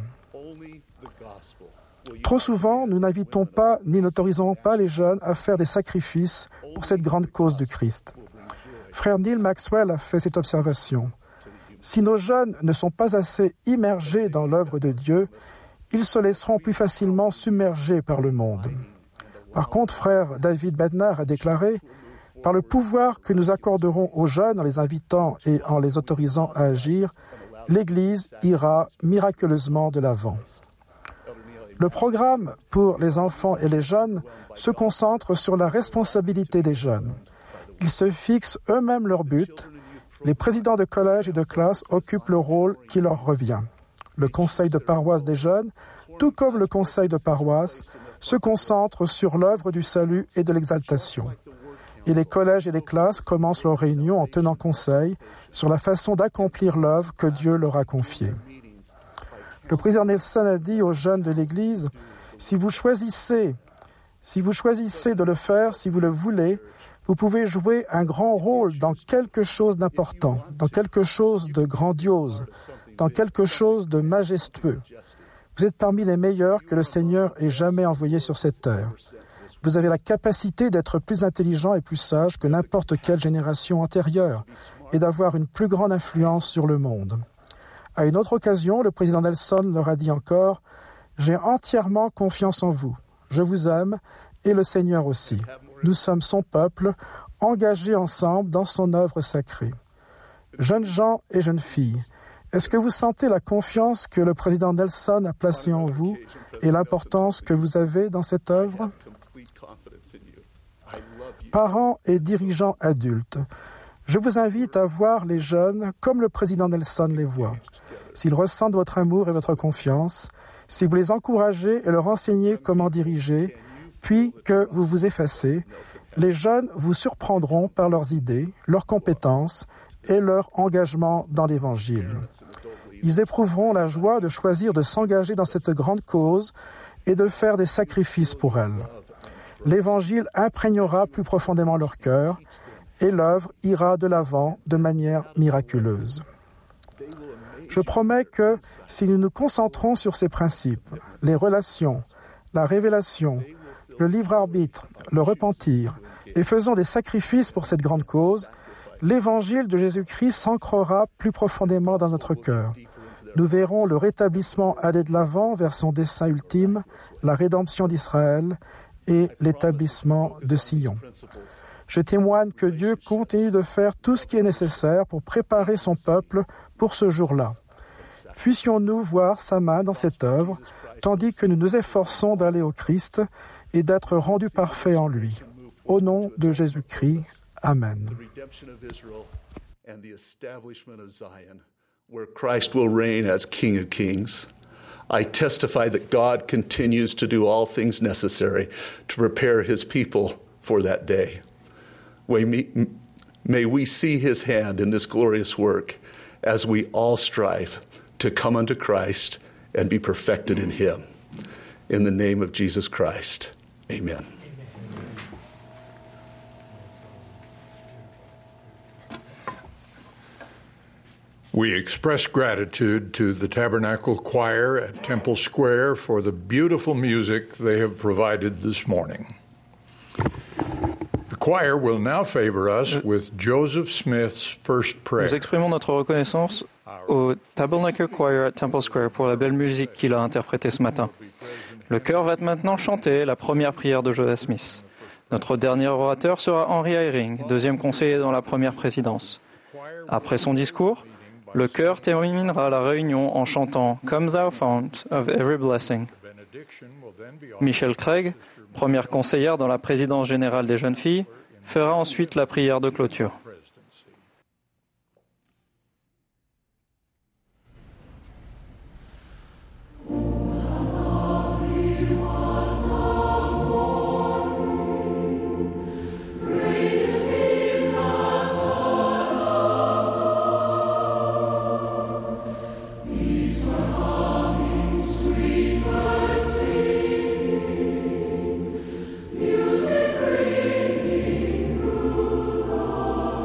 Trop souvent, nous n'invitons pas ni n'autorisons pas les jeunes à faire des sacrifices pour cette grande cause du Christ. Frère Neil Maxwell a fait cette observation. Si nos jeunes ne sont pas assez immergés dans l'œuvre de Dieu, ils se laisseront plus facilement submerger par le monde. Par contre, frère David Bednar a déclaré « Par le pouvoir que nous accorderons aux jeunes en les invitant et en les autorisant à agir, l'Église ira miraculeusement de l'avant. » Le programme pour les enfants et les jeunes se concentre sur la responsabilité des jeunes. Ils se fixent eux-mêmes leur but. Les présidents de collège et de classe occupent le rôle qui leur revient. Le conseil de paroisse des jeunes, tout comme le conseil de paroisse, se concentre sur l'œuvre du salut et de l'exaltation. Et les collèges et les classes commencent leurs réunions en tenant conseil sur la façon d'accomplir l'œuvre que Dieu leur a confiée. Le président Nelson a dit aux jeunes de l'Église, « Si vous choisissez, si vous choisissez de le faire, si vous le voulez, vous pouvez jouer un grand rôle dans quelque chose d'important, dans quelque chose de grandiose, dans quelque chose de majestueux. Vous êtes parmi les meilleurs que le Seigneur ait jamais envoyés sur cette terre. Vous avez la capacité d'être plus intelligent et plus sage que n'importe quelle génération antérieure et d'avoir une plus grande influence sur le monde. » À une autre occasion, le président Nelson leur a dit encore, « J'ai entièrement confiance en vous. Je vous aime et le Seigneur aussi. Nous sommes son peuple, engagés ensemble dans son œuvre sacrée. » Jeunes gens et jeunes filles, est-ce que vous sentez la confiance que le président Nelson a placée en vous et l'importance que vous avez dans cette œuvre? Parents et dirigeants adultes, je vous invite à voir les jeunes comme le président Nelson les voit. S'ils ressentent votre amour et votre confiance, si vous les encouragez et leur enseignez comment diriger, puis que vous vous effacez, les jeunes vous surprendront par leurs idées, leurs compétences et leur engagement dans l'Évangile. Ils éprouveront la joie de choisir de s'engager dans cette grande cause et de faire des sacrifices pour elle. L'Évangile imprégnera plus profondément leur cœur et l'œuvre ira de l'avant de manière miraculeuse. Je promets que si nous nous concentrons sur ces principes, les relations, la révélation, le libre arbitre, le repentir, et faisons des sacrifices pour cette grande cause, l'Évangile de Jésus-Christ s'ancrera plus profondément dans notre cœur. Nous verrons le rétablissement aller de l'avant vers son dessein ultime, la rédemption d'Israël et l'établissement de Sion. Je témoigne que Dieu continue de faire tout ce qui est nécessaire pour préparer son peuple pour ce jour-là. Puissions-nous voir sa main dans cette œuvre, tandis que nous nous efforçons d'aller au Christ et d'être rendus parfaits en lui. Au nom de Jésus-Christ, Amen. Where Christ will reign as King of Kings. I testify that God continues to do all things necessary to prepare his people for that day. May we see his hand in this glorious work as we all strive to come unto Christ and be perfected in him. In the name of Jesus Christ, amen. We express gratitude to the Tabernacle Choir at Temple Square for the beautiful music they have provided this morning. The choir will now favor us with Joseph Smith's first prayer. Nous exprimons notre reconnaissance au Tabernacle Choir at Temple Square pour la belle musique qu'il a interprétée ce matin. Le chœur va maintenant chanter la première prière de Joseph Smith. Notre dernier orateur sera Henry Eyring, deuxième conseiller dans la première présidence. Après son discours, le chœur terminera la réunion en chantant « Come thou fount of every blessing ». Michelle Craig, première conseillère dans la présidence générale des jeunes filles, fera ensuite la prière de clôture. Music ringing through the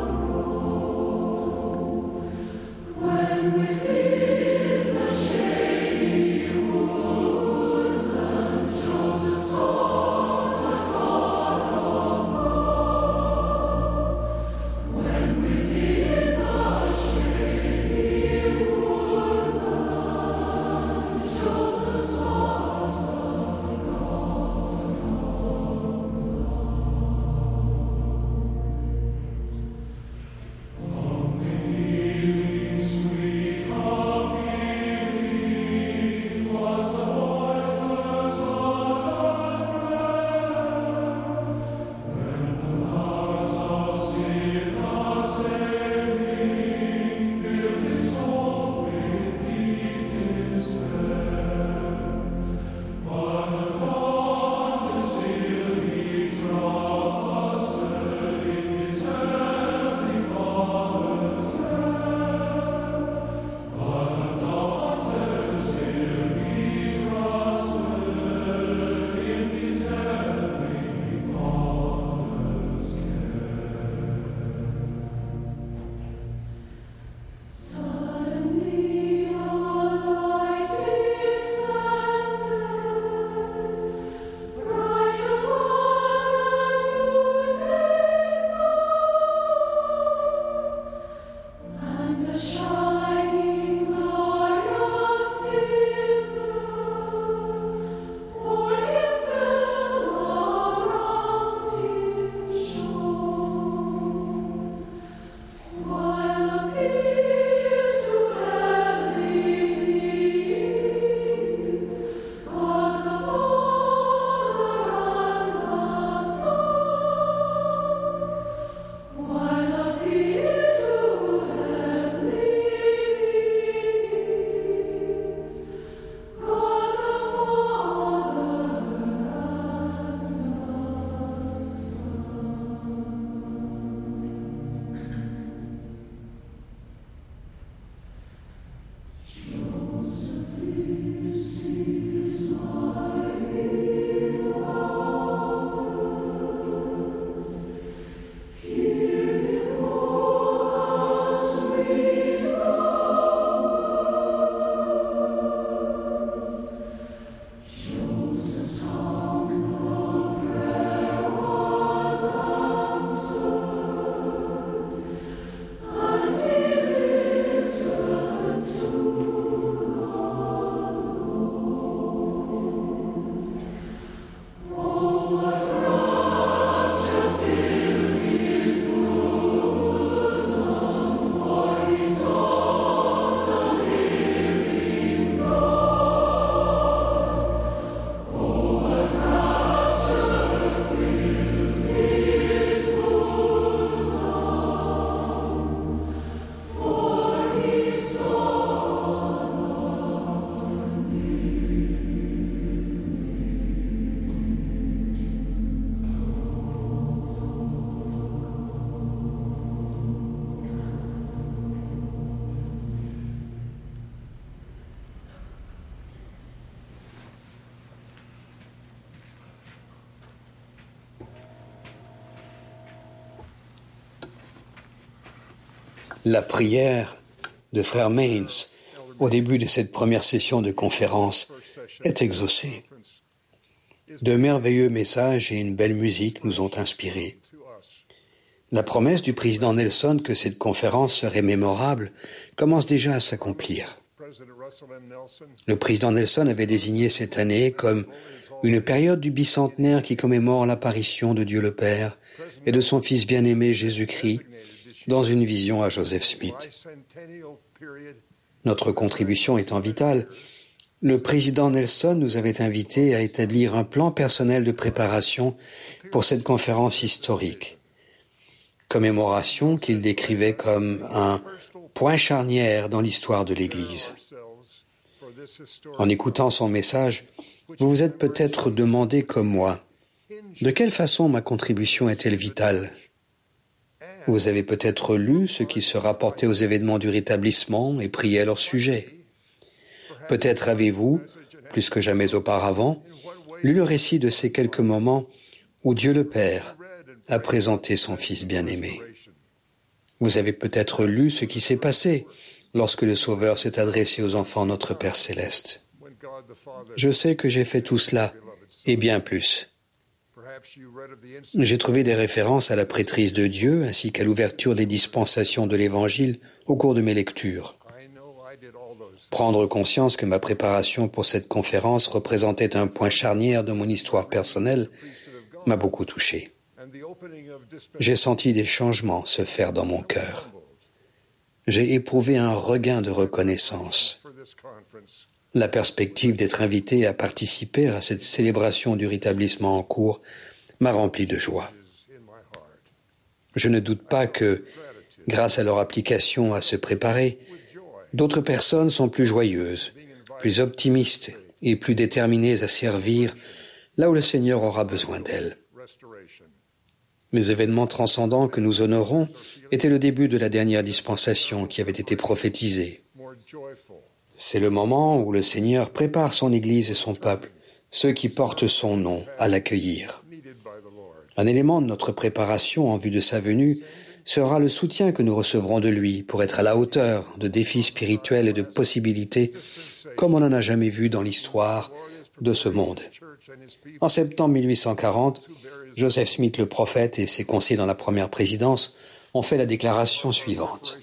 La prière de Frère Mains au début de cette première session de conférence est exaucée. De merveilleux messages et une belle musique nous ont inspirés. La promesse du président Nelson que cette conférence serait mémorable commence déjà à s'accomplir. Le président Nelson avait désigné cette année comme une période du bicentenaire qui commémore l'apparition de Dieu le Père et de son Fils bien-aimé Jésus-Christ dans une vision à Joseph Smith. Notre contribution étant vitale, le président Nelson nous avait invités à établir un plan personnel de préparation pour cette conférence historique. Commémoration qu'il décrivait comme un point charnière dans l'histoire de l'Église. En écoutant son message, vous vous êtes peut-être demandé comme moi, de quelle façon ma contribution est-elle vitale ? Vous avez peut-être lu ce qui se rapportait aux événements du rétablissement et prié à leur sujet. Peut-être avez-vous, plus que jamais auparavant, lu le récit de ces quelques moments où Dieu le Père a présenté son Fils bien-aimé. Vous avez peut-être lu ce qui s'est passé lorsque le Sauveur s'est adressé aux enfants notre Père céleste. Je sais que j'ai fait tout cela, et bien plus. J'ai trouvé des références à la prêtrise de Dieu ainsi qu'à l'ouverture des dispensations de l'Évangile au cours de mes lectures. Prendre conscience que ma préparation pour cette conférence représentait un point charnière de mon histoire personnelle m'a beaucoup touché. J'ai senti des changements se faire dans mon cœur. J'ai éprouvé un regain de reconnaissance. La perspective d'être invité à participer à cette célébration du rétablissement en cours m'a rempli de joie. Je ne doute pas que, grâce à leur application à se préparer, d'autres personnes sont plus joyeuses, plus optimistes et plus déterminées à servir là où le Seigneur aura besoin d'elles. Les événements transcendants que nous honorons étaient le début de la dernière dispensation qui avait été prophétisée. C'est le moment où le Seigneur prépare son Église et son peuple, ceux qui portent son nom, à l'accueillir. Un élément de notre préparation en vue de sa venue sera le soutien que nous recevrons de lui pour être à la hauteur de défis spirituels et de possibilités comme on n'en a jamais vu dans l'histoire de ce monde. En septembre mille huit cent quarante, Joseph Smith le prophète et ses conseillers dans la première présidence ont fait la déclaration suivante.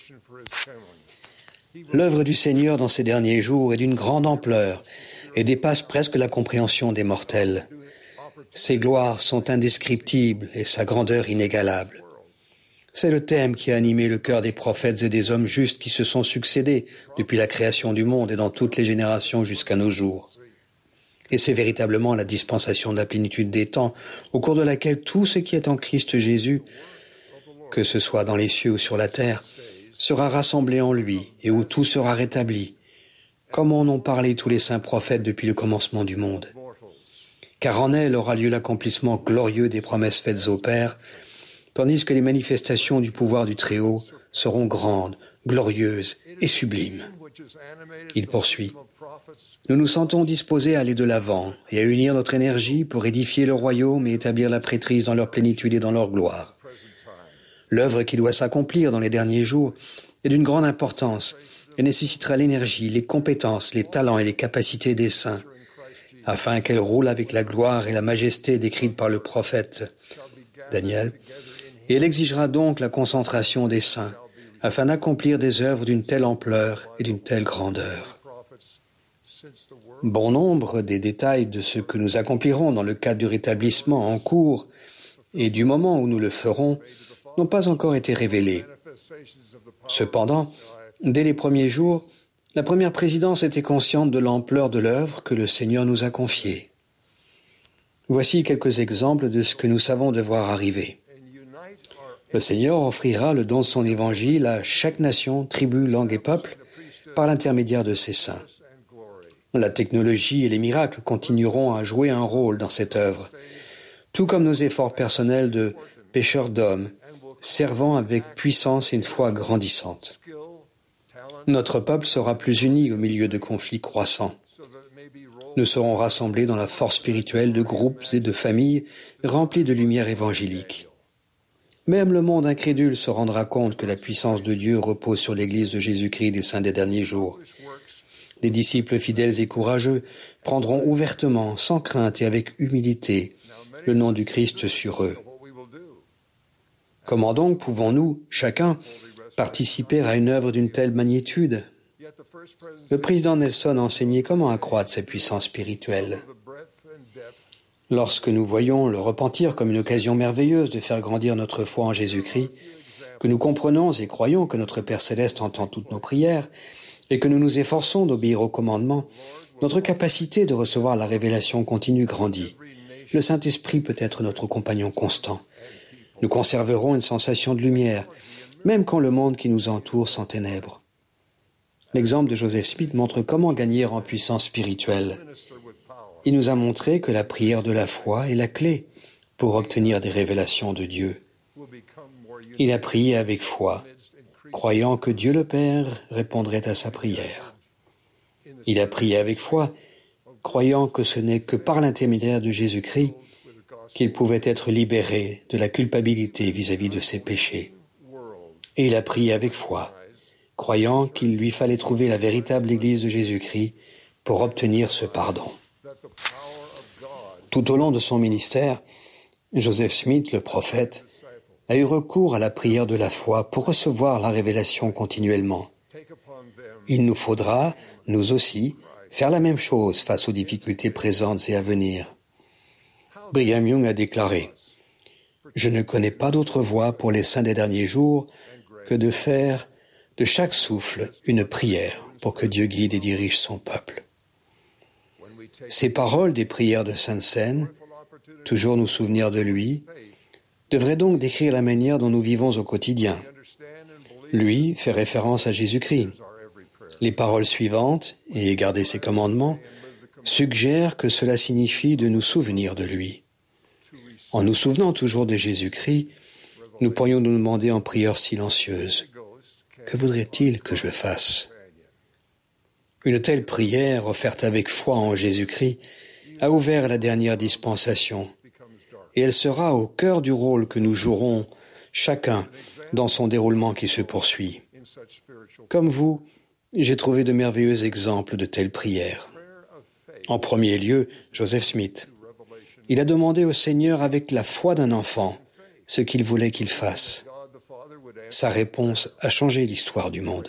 L'œuvre du Seigneur dans ces derniers jours est d'une grande ampleur et dépasse presque la compréhension des mortels. Ses gloires sont indescriptibles et sa grandeur inégalable. C'est le thème qui a animé le cœur des prophètes et des hommes justes qui se sont succédés depuis la création du monde et dans toutes les générations jusqu'à nos jours. Et c'est véritablement la dispensation de la plénitude des temps, au cours de laquelle tout ce qui est en Christ Jésus, que ce soit dans les cieux ou sur la terre, sera rassemblé en lui et où tout sera rétabli, comme en ont parlé tous les saints prophètes depuis le commencement du monde. Car en elle aura lieu l'accomplissement glorieux des promesses faites au Père, tandis que les manifestations du pouvoir du Très-Haut seront grandes, glorieuses et sublimes. Il poursuit. Nous nous sentons disposés à aller de l'avant et à unir notre énergie pour édifier le royaume et établir la prêtrise dans leur plénitude et dans leur gloire. L'œuvre qui doit s'accomplir dans les derniers jours est d'une grande importance et nécessitera l'énergie, les compétences, les talents et les capacités des saints, afin qu'elle roule avec la gloire et la majesté décrites par le prophète Daniel, et elle exigera donc la concentration des saints, afin d'accomplir des œuvres d'une telle ampleur et d'une telle grandeur. Bon nombre des détails de ce que nous accomplirons dans le cadre du rétablissement en cours et du moment où nous le ferons n'ont pas encore été révélés. Cependant, dès les premiers jours, la première présidence était consciente de l'ampleur de l'œuvre que le Seigneur nous a confiée. Voici quelques exemples de ce que nous savons devoir arriver. Le Seigneur offrira le don de son évangile à chaque nation, tribu, langue et peuple par l'intermédiaire de ses saints. La technologie et les miracles continueront à jouer un rôle dans cette œuvre, tout comme nos efforts personnels de pêcheurs d'hommes, servant avec puissance et une foi grandissante. Notre peuple sera plus uni au milieu de conflits croissants. Nous serons rassemblés dans la force spirituelle de groupes et de familles remplis de lumière évangélique. Même le monde incrédule se rendra compte que la puissance de Dieu repose sur l'Église de Jésus-Christ des saints des derniers jours. Les disciples fidèles et courageux prendront ouvertement, sans crainte et avec humilité, le nom du Christ sur eux. Comment donc pouvons-nous, chacun, participer à une œuvre d'une telle magnitude? Le président Nelson a enseigné comment accroître sa puissance spirituelle. Lorsque nous voyons le repentir comme une occasion merveilleuse de faire grandir notre foi en Jésus-Christ, que nous comprenons et croyons que notre Père Céleste entend toutes nos prières, et que nous nous efforçons d'obéir aux commandements, notre capacité de recevoir la révélation continue grandit. Le Saint-Esprit peut être notre compagnon constant. Nous conserverons une sensation de lumière, même quand le monde qui nous entoure s'enténèbre. L'exemple de Joseph Smith montre comment gagner en puissance spirituelle. Il nous a montré que la prière de la foi est la clé pour obtenir des révélations de Dieu. Il a prié avec foi, croyant que Dieu le Père répondrait à sa prière. Il a prié avec foi, croyant que ce n'est que par l'intermédiaire de Jésus-Christ qu'il pouvait être libéré de la culpabilité vis-à-vis de ses péchés. Et il a prié avec foi, croyant qu'il lui fallait trouver la véritable Église de Jésus-Christ pour obtenir ce pardon. Tout au long de son ministère, Joseph Smith, le prophète, a eu recours à la prière de la foi pour recevoir la révélation continuellement. Il nous faudra, nous aussi, faire la même chose face aux difficultés présentes et à venir. Brigham Young a déclaré « Je ne connais pas d'autre voie pour les saints des derniers jours que de faire de chaque souffle une prière pour que Dieu guide et dirige son peuple. » Ces paroles des prières de Sainte Seine, toujours nous souvenir de lui, devraient donc décrire la manière dont nous vivons au quotidien. Lui fait référence à Jésus-Christ. Les paroles suivantes, et garder ses commandements, suggèrent que cela signifie de nous souvenir de lui. En nous souvenant toujours de Jésus-Christ, nous pourrions nous demander en prière silencieuse, « Que voudrait-il que je fasse ?» Une telle prière, offerte avec foi en Jésus-Christ, a ouvert la dernière dispensation, et elle sera au cœur du rôle que nous jouerons, chacun, dans son déroulement qui se poursuit. Comme vous, j'ai trouvé de merveilleux exemples de telles prières. En premier lieu, Joseph Smith. Il a demandé au Seigneur avec la foi d'un enfant ce qu'il voulait qu'il fasse. Sa réponse a changé l'histoire du monde.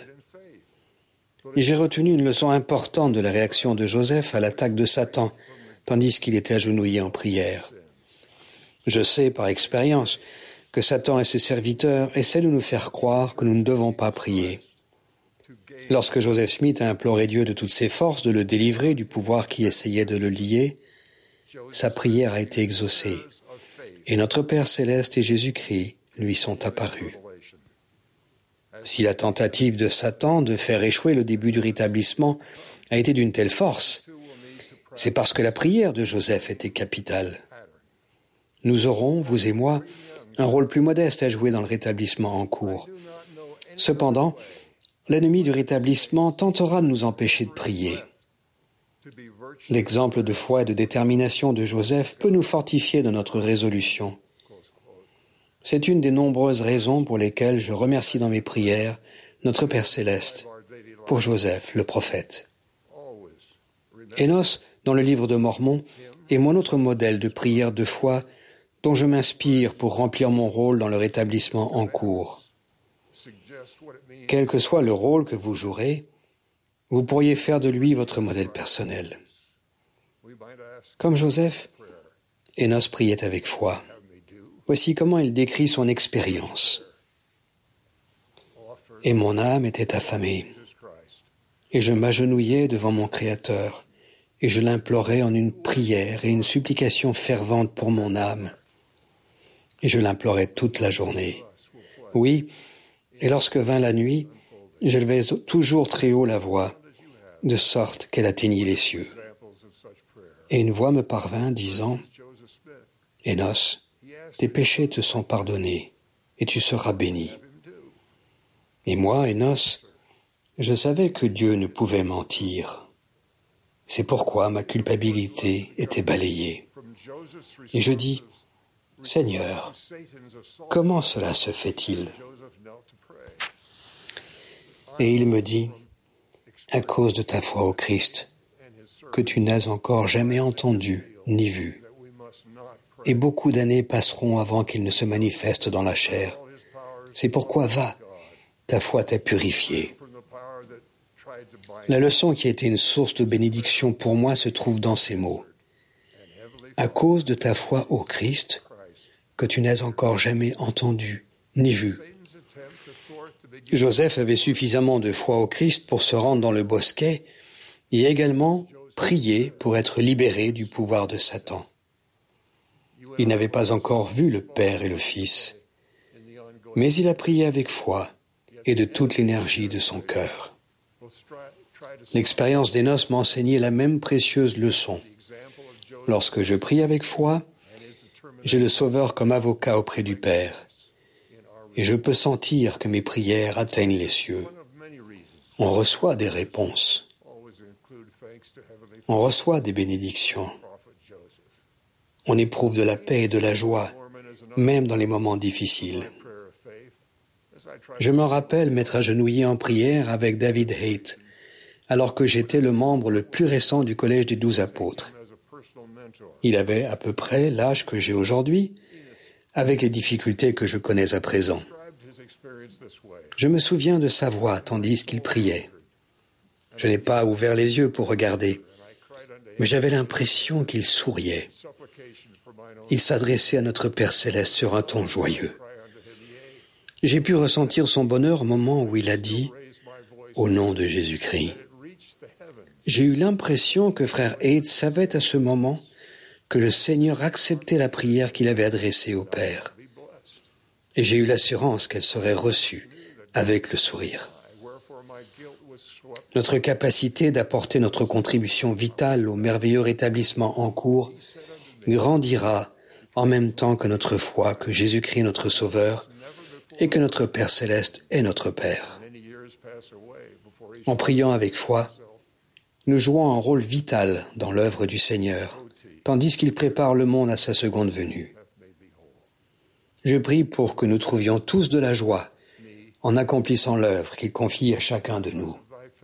Et j'ai retenu une leçon importante de la réaction de Joseph à l'attaque de Satan, tandis qu'il était agenouillé en prière. Je sais par expérience que Satan et ses serviteurs essaient de nous faire croire que nous ne devons pas prier. Lorsque Joseph Smith a imploré Dieu de toutes ses forces de le délivrer du pouvoir qui essayait de le lier, sa prière a été exaucée, et notre Père Céleste et Jésus-Christ lui sont apparus. Si la tentative de Satan de faire échouer le début du rétablissement a été d'une telle force, c'est parce que la prière de Joseph était capitale. Nous aurons, vous et moi, un rôle plus modeste à jouer dans le rétablissement en cours. Cependant, l'ennemi du rétablissement tentera de nous empêcher de prier. L'exemple de foi et de détermination de Joseph peut nous fortifier dans notre résolution. C'est une des nombreuses raisons pour lesquelles je remercie dans mes prières notre Père Céleste pour Joseph, le prophète. Énos, dans le livre de Mormon, est mon autre modèle de prière de foi dont je m'inspire pour remplir mon rôle dans le rétablissement en cours. Quel que soit le rôle que vous jouerez, vous pourriez faire de lui votre modèle personnel. Comme Joseph, Énos priait avec foi. Voici comment il décrit son expérience. « Et mon âme était affamée, et je m'agenouillais devant mon Créateur, et je l'implorais en une prière et une supplication fervente pour mon âme. Et je l'implorais toute la journée. Oui, et lorsque vint la nuit, j'élevais toujours très haut la voix, de sorte qu'elle atteignit les cieux. Et une voix me parvint, disant, « Énos, tes péchés te sont pardonnés, et tu seras béni. » Et moi, Énos, je savais que Dieu ne pouvait mentir. C'est pourquoi ma culpabilité était balayée. Et je dis, Seigneur, comment cela se fait-il? Et il me dit, à cause de ta foi au Christ, que tu n'as encore jamais entendu ni vu. Et beaucoup d'années passeront avant qu'il ne se manifeste dans la chair. C'est pourquoi va, ta foi t'a purifié. La leçon qui a été une source de bénédiction pour moi se trouve dans ces mots. À cause de ta foi au Christ, que tu n'as encore jamais entendu ni vu. Joseph avait suffisamment de foi au Christ pour se rendre dans le bosquet et également prier pour être libéré du pouvoir de Satan. Il n'avait pas encore vu le Père et le Fils, mais il a prié avec foi et de toute l'énergie de son cœur. L'expérience des noces m'a enseigné la même précieuse leçon. Lorsque je prie avec foi, j'ai le Sauveur comme avocat auprès du Père, et je peux sentir que mes prières atteignent les cieux. On reçoit des réponses. On reçoit des bénédictions. On éprouve de la paix et de la joie, même dans les moments difficiles. Je me rappelle m'être agenouillé en prière avec David Haight, alors que j'étais le membre le plus récent du Collège des Douze Apôtres. Il avait à peu près l'âge que j'ai aujourd'hui, avec les difficultés que je connais à présent. Je me souviens de sa voix tandis qu'il priait. Je n'ai pas ouvert les yeux pour regarder, mais j'avais l'impression qu'il souriait. Il s'adressait à notre Père Céleste sur un ton joyeux. J'ai pu ressentir son bonheur au moment où il a dit « Au nom de Jésus-Christ ». J'ai eu l'impression que frère Haight savait à ce moment que le Seigneur acceptait la prière qu'il avait adressée au Père. Et j'ai eu l'assurance qu'elle serait reçue avec le sourire. Notre capacité d'apporter notre contribution vitale au merveilleux rétablissement en cours grandira en même temps que notre foi que Jésus-Christ est notre Sauveur et que notre Père Céleste est notre Père. En priant avec foi, nous jouons un rôle vital dans l'œuvre du Seigneur, tandis qu'il prépare le monde à sa seconde venue. Je prie pour que nous trouvions tous de la joie en accomplissant l'œuvre qu'il confie à chacun de nous.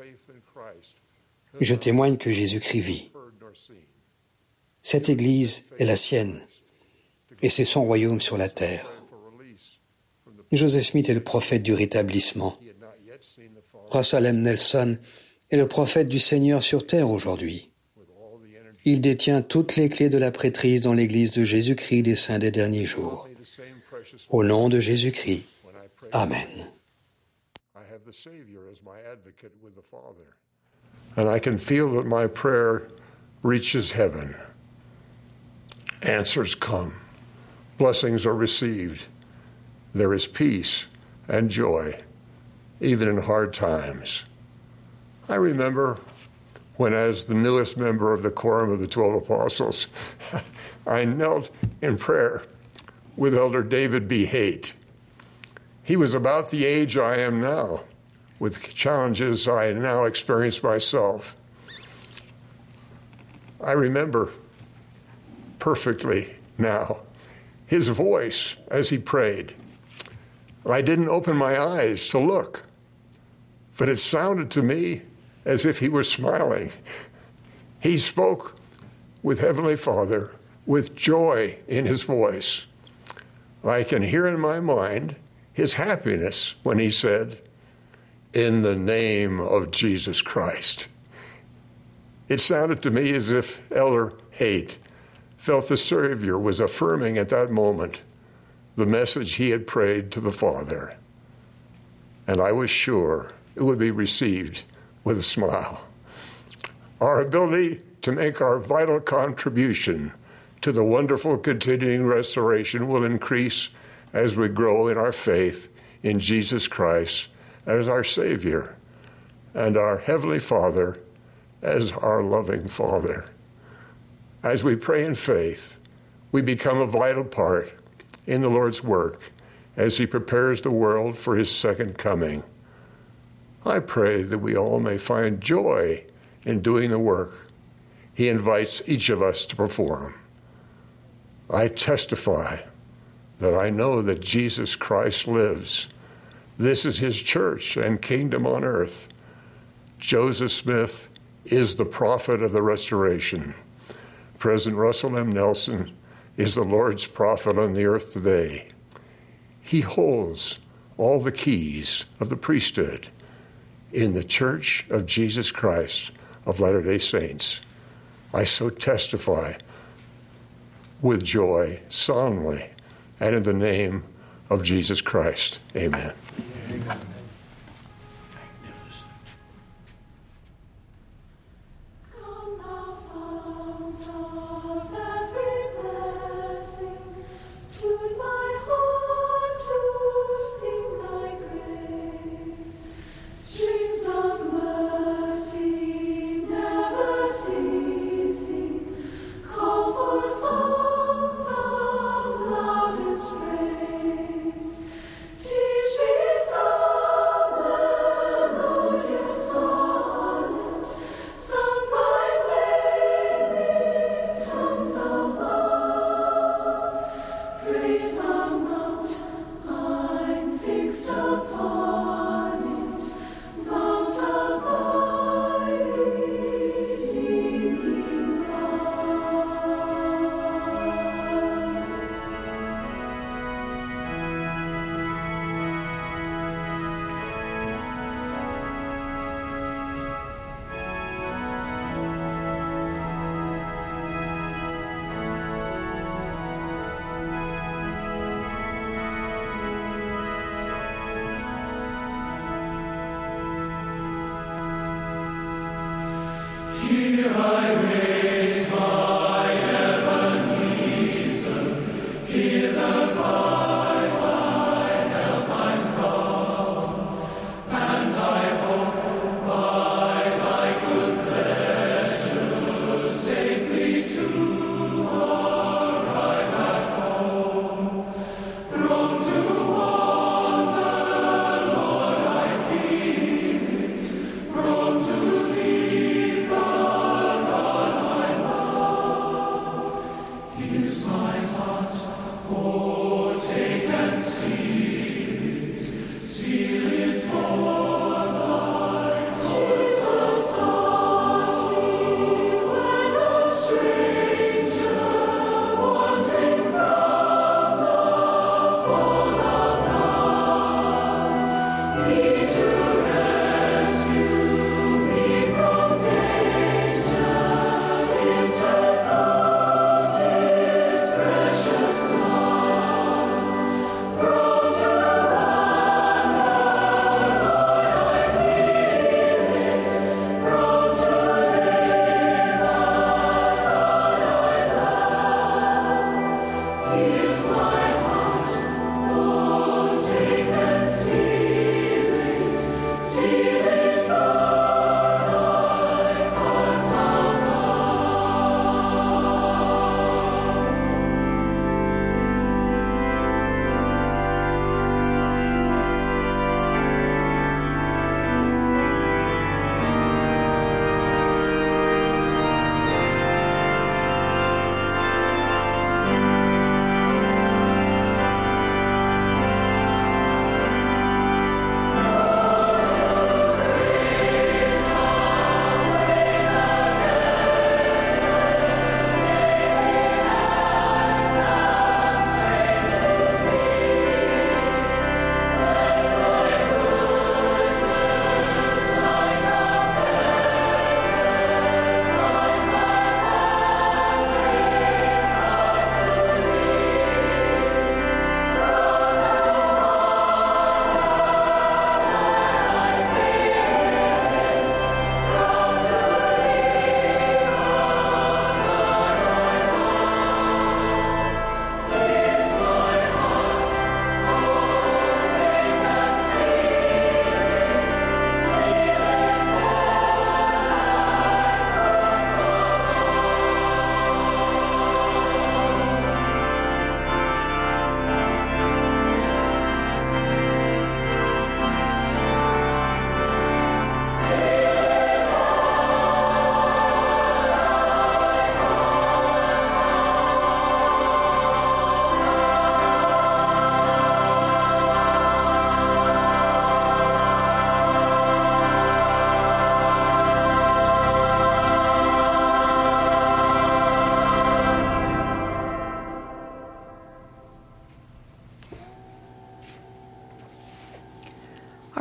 Je témoigne que Jésus-Christ vit. Cette Église est la sienne, et c'est son royaume sur la terre. Joseph Smith est le prophète du rétablissement. Russell M. Nelson est le prophète du Seigneur sur terre aujourd'hui. Il détient toutes les clés de la prêtrise dans l'Église de Jésus-Christ des saints des derniers jours. Au nom de Jésus-Christ. Amen. And I can feel that my prayer reaches heaven. Answers come. Blessings are received. There is peace and joy, even in hard times. I remember when, as the newest member of the Quorum of the Twelve Apostles, I knelt in prayer with Elder David B. Haight. He was about the age I am now, with challenges I now experience myself. I remember perfectly now his voice as he prayed. I didn't open my eyes to look, but it sounded to me as if he were smiling. He spoke with Heavenly Father, with joy in his voice. I can hear in my mind his happiness when he said, "In the name of Jesus Christ." It sounded to me as if Elder Haight felt the Savior was affirming at that moment the message he had prayed to the Father. And I was sure it would be received with a smile. Our ability to make our vital contribution to the wonderful continuing restoration will increase as we grow in our faith in Jesus Christ as our Savior and our Heavenly Father as our loving Father. As we pray in faith, we become a vital part in the Lord's work as He prepares the world for His second coming. I pray that we all may find joy in doing the work He invites each of us to perform. I testify that I know that Jesus Christ lives. This is his church and kingdom on earth. Joseph Smith is the prophet of the restoration. President Russell M. Nelson is the Lord's prophet on the earth today. He holds all the keys of the priesthood in the Church of Jesus Christ of Latter-day Saints. I so testify with joy, solemnly, and in the name of Jesus Christ. Amen. Amen. Teach me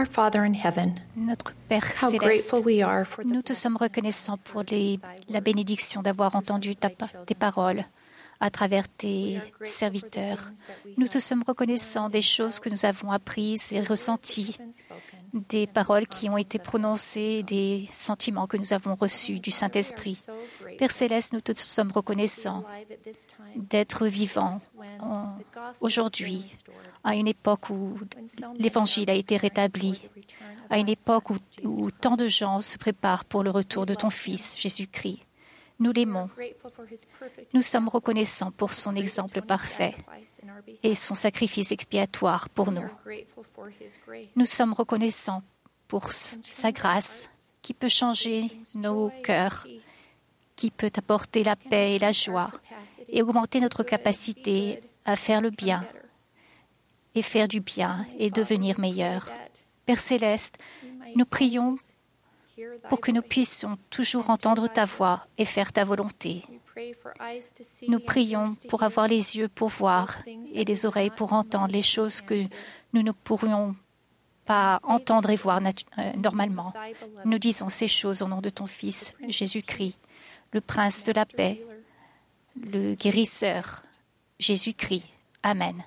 Our Father in heaven, Notre Père how céleste, grateful we are for the nous te sommes reconnaissants pour les- la bénédiction d'avoir entendu ta pa- tes paroles à travers tes serviteurs. Nous te sommes reconnaissants des choses que nous avons apprises et ressenties, des paroles qui ont été prononcées, des sentiments que nous avons reçus du Saint-Esprit. Père céleste, nous te sommes reconnaissants d'être vivants en- aujourd'hui, à une époque où l'Évangile a été rétabli, à une époque où, où tant de gens se préparent pour le retour de ton Fils, Jésus-Christ. Nous l'aimons. Nous sommes reconnaissants pour son exemple parfait et son sacrifice expiatoire pour nous. Nous sommes reconnaissants pour s- sa grâce qui peut changer nos cœurs, qui peut apporter la paix et la joie et augmenter notre capacité à faire le bien et faire du bien et devenir meilleurs. Père céleste, nous prions pour que nous puissions toujours entendre ta voix et faire ta volonté. Nous prions pour avoir les yeux pour voir et les oreilles pour entendre les choses que nous ne pourrions pas entendre et voir natu- euh, normalement. Nous disons ces choses au nom de ton Fils, Jésus-Christ, le Prince de la paix, le guérisseur, Jésus-Christ. Amen.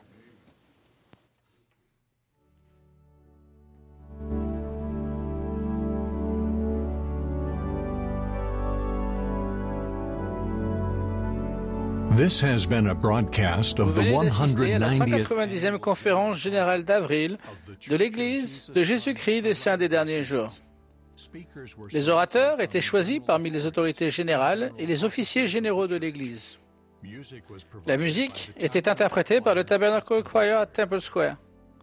This has been a broadcast Vous of the venez d'assister à la cent one hundred ninetieth quatre-vingt-dixième conférence générale d'avril de l'Église de Jésus-Christ des Saints des Derniers Jours. Les orateurs étaient choisis parmi les autorités générales et les officiers généraux de l'Église. La musique était interprétée par le Tabernacle Choir à Temple Square.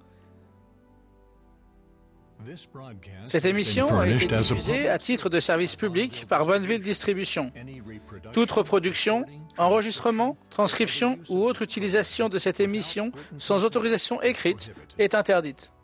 Cette émission a été diffusée à titre de service public par Bonneville Distribution. Toute reproduction, enregistrement, transcription ou autre utilisation de cette émission sans autorisation écrite est interdite.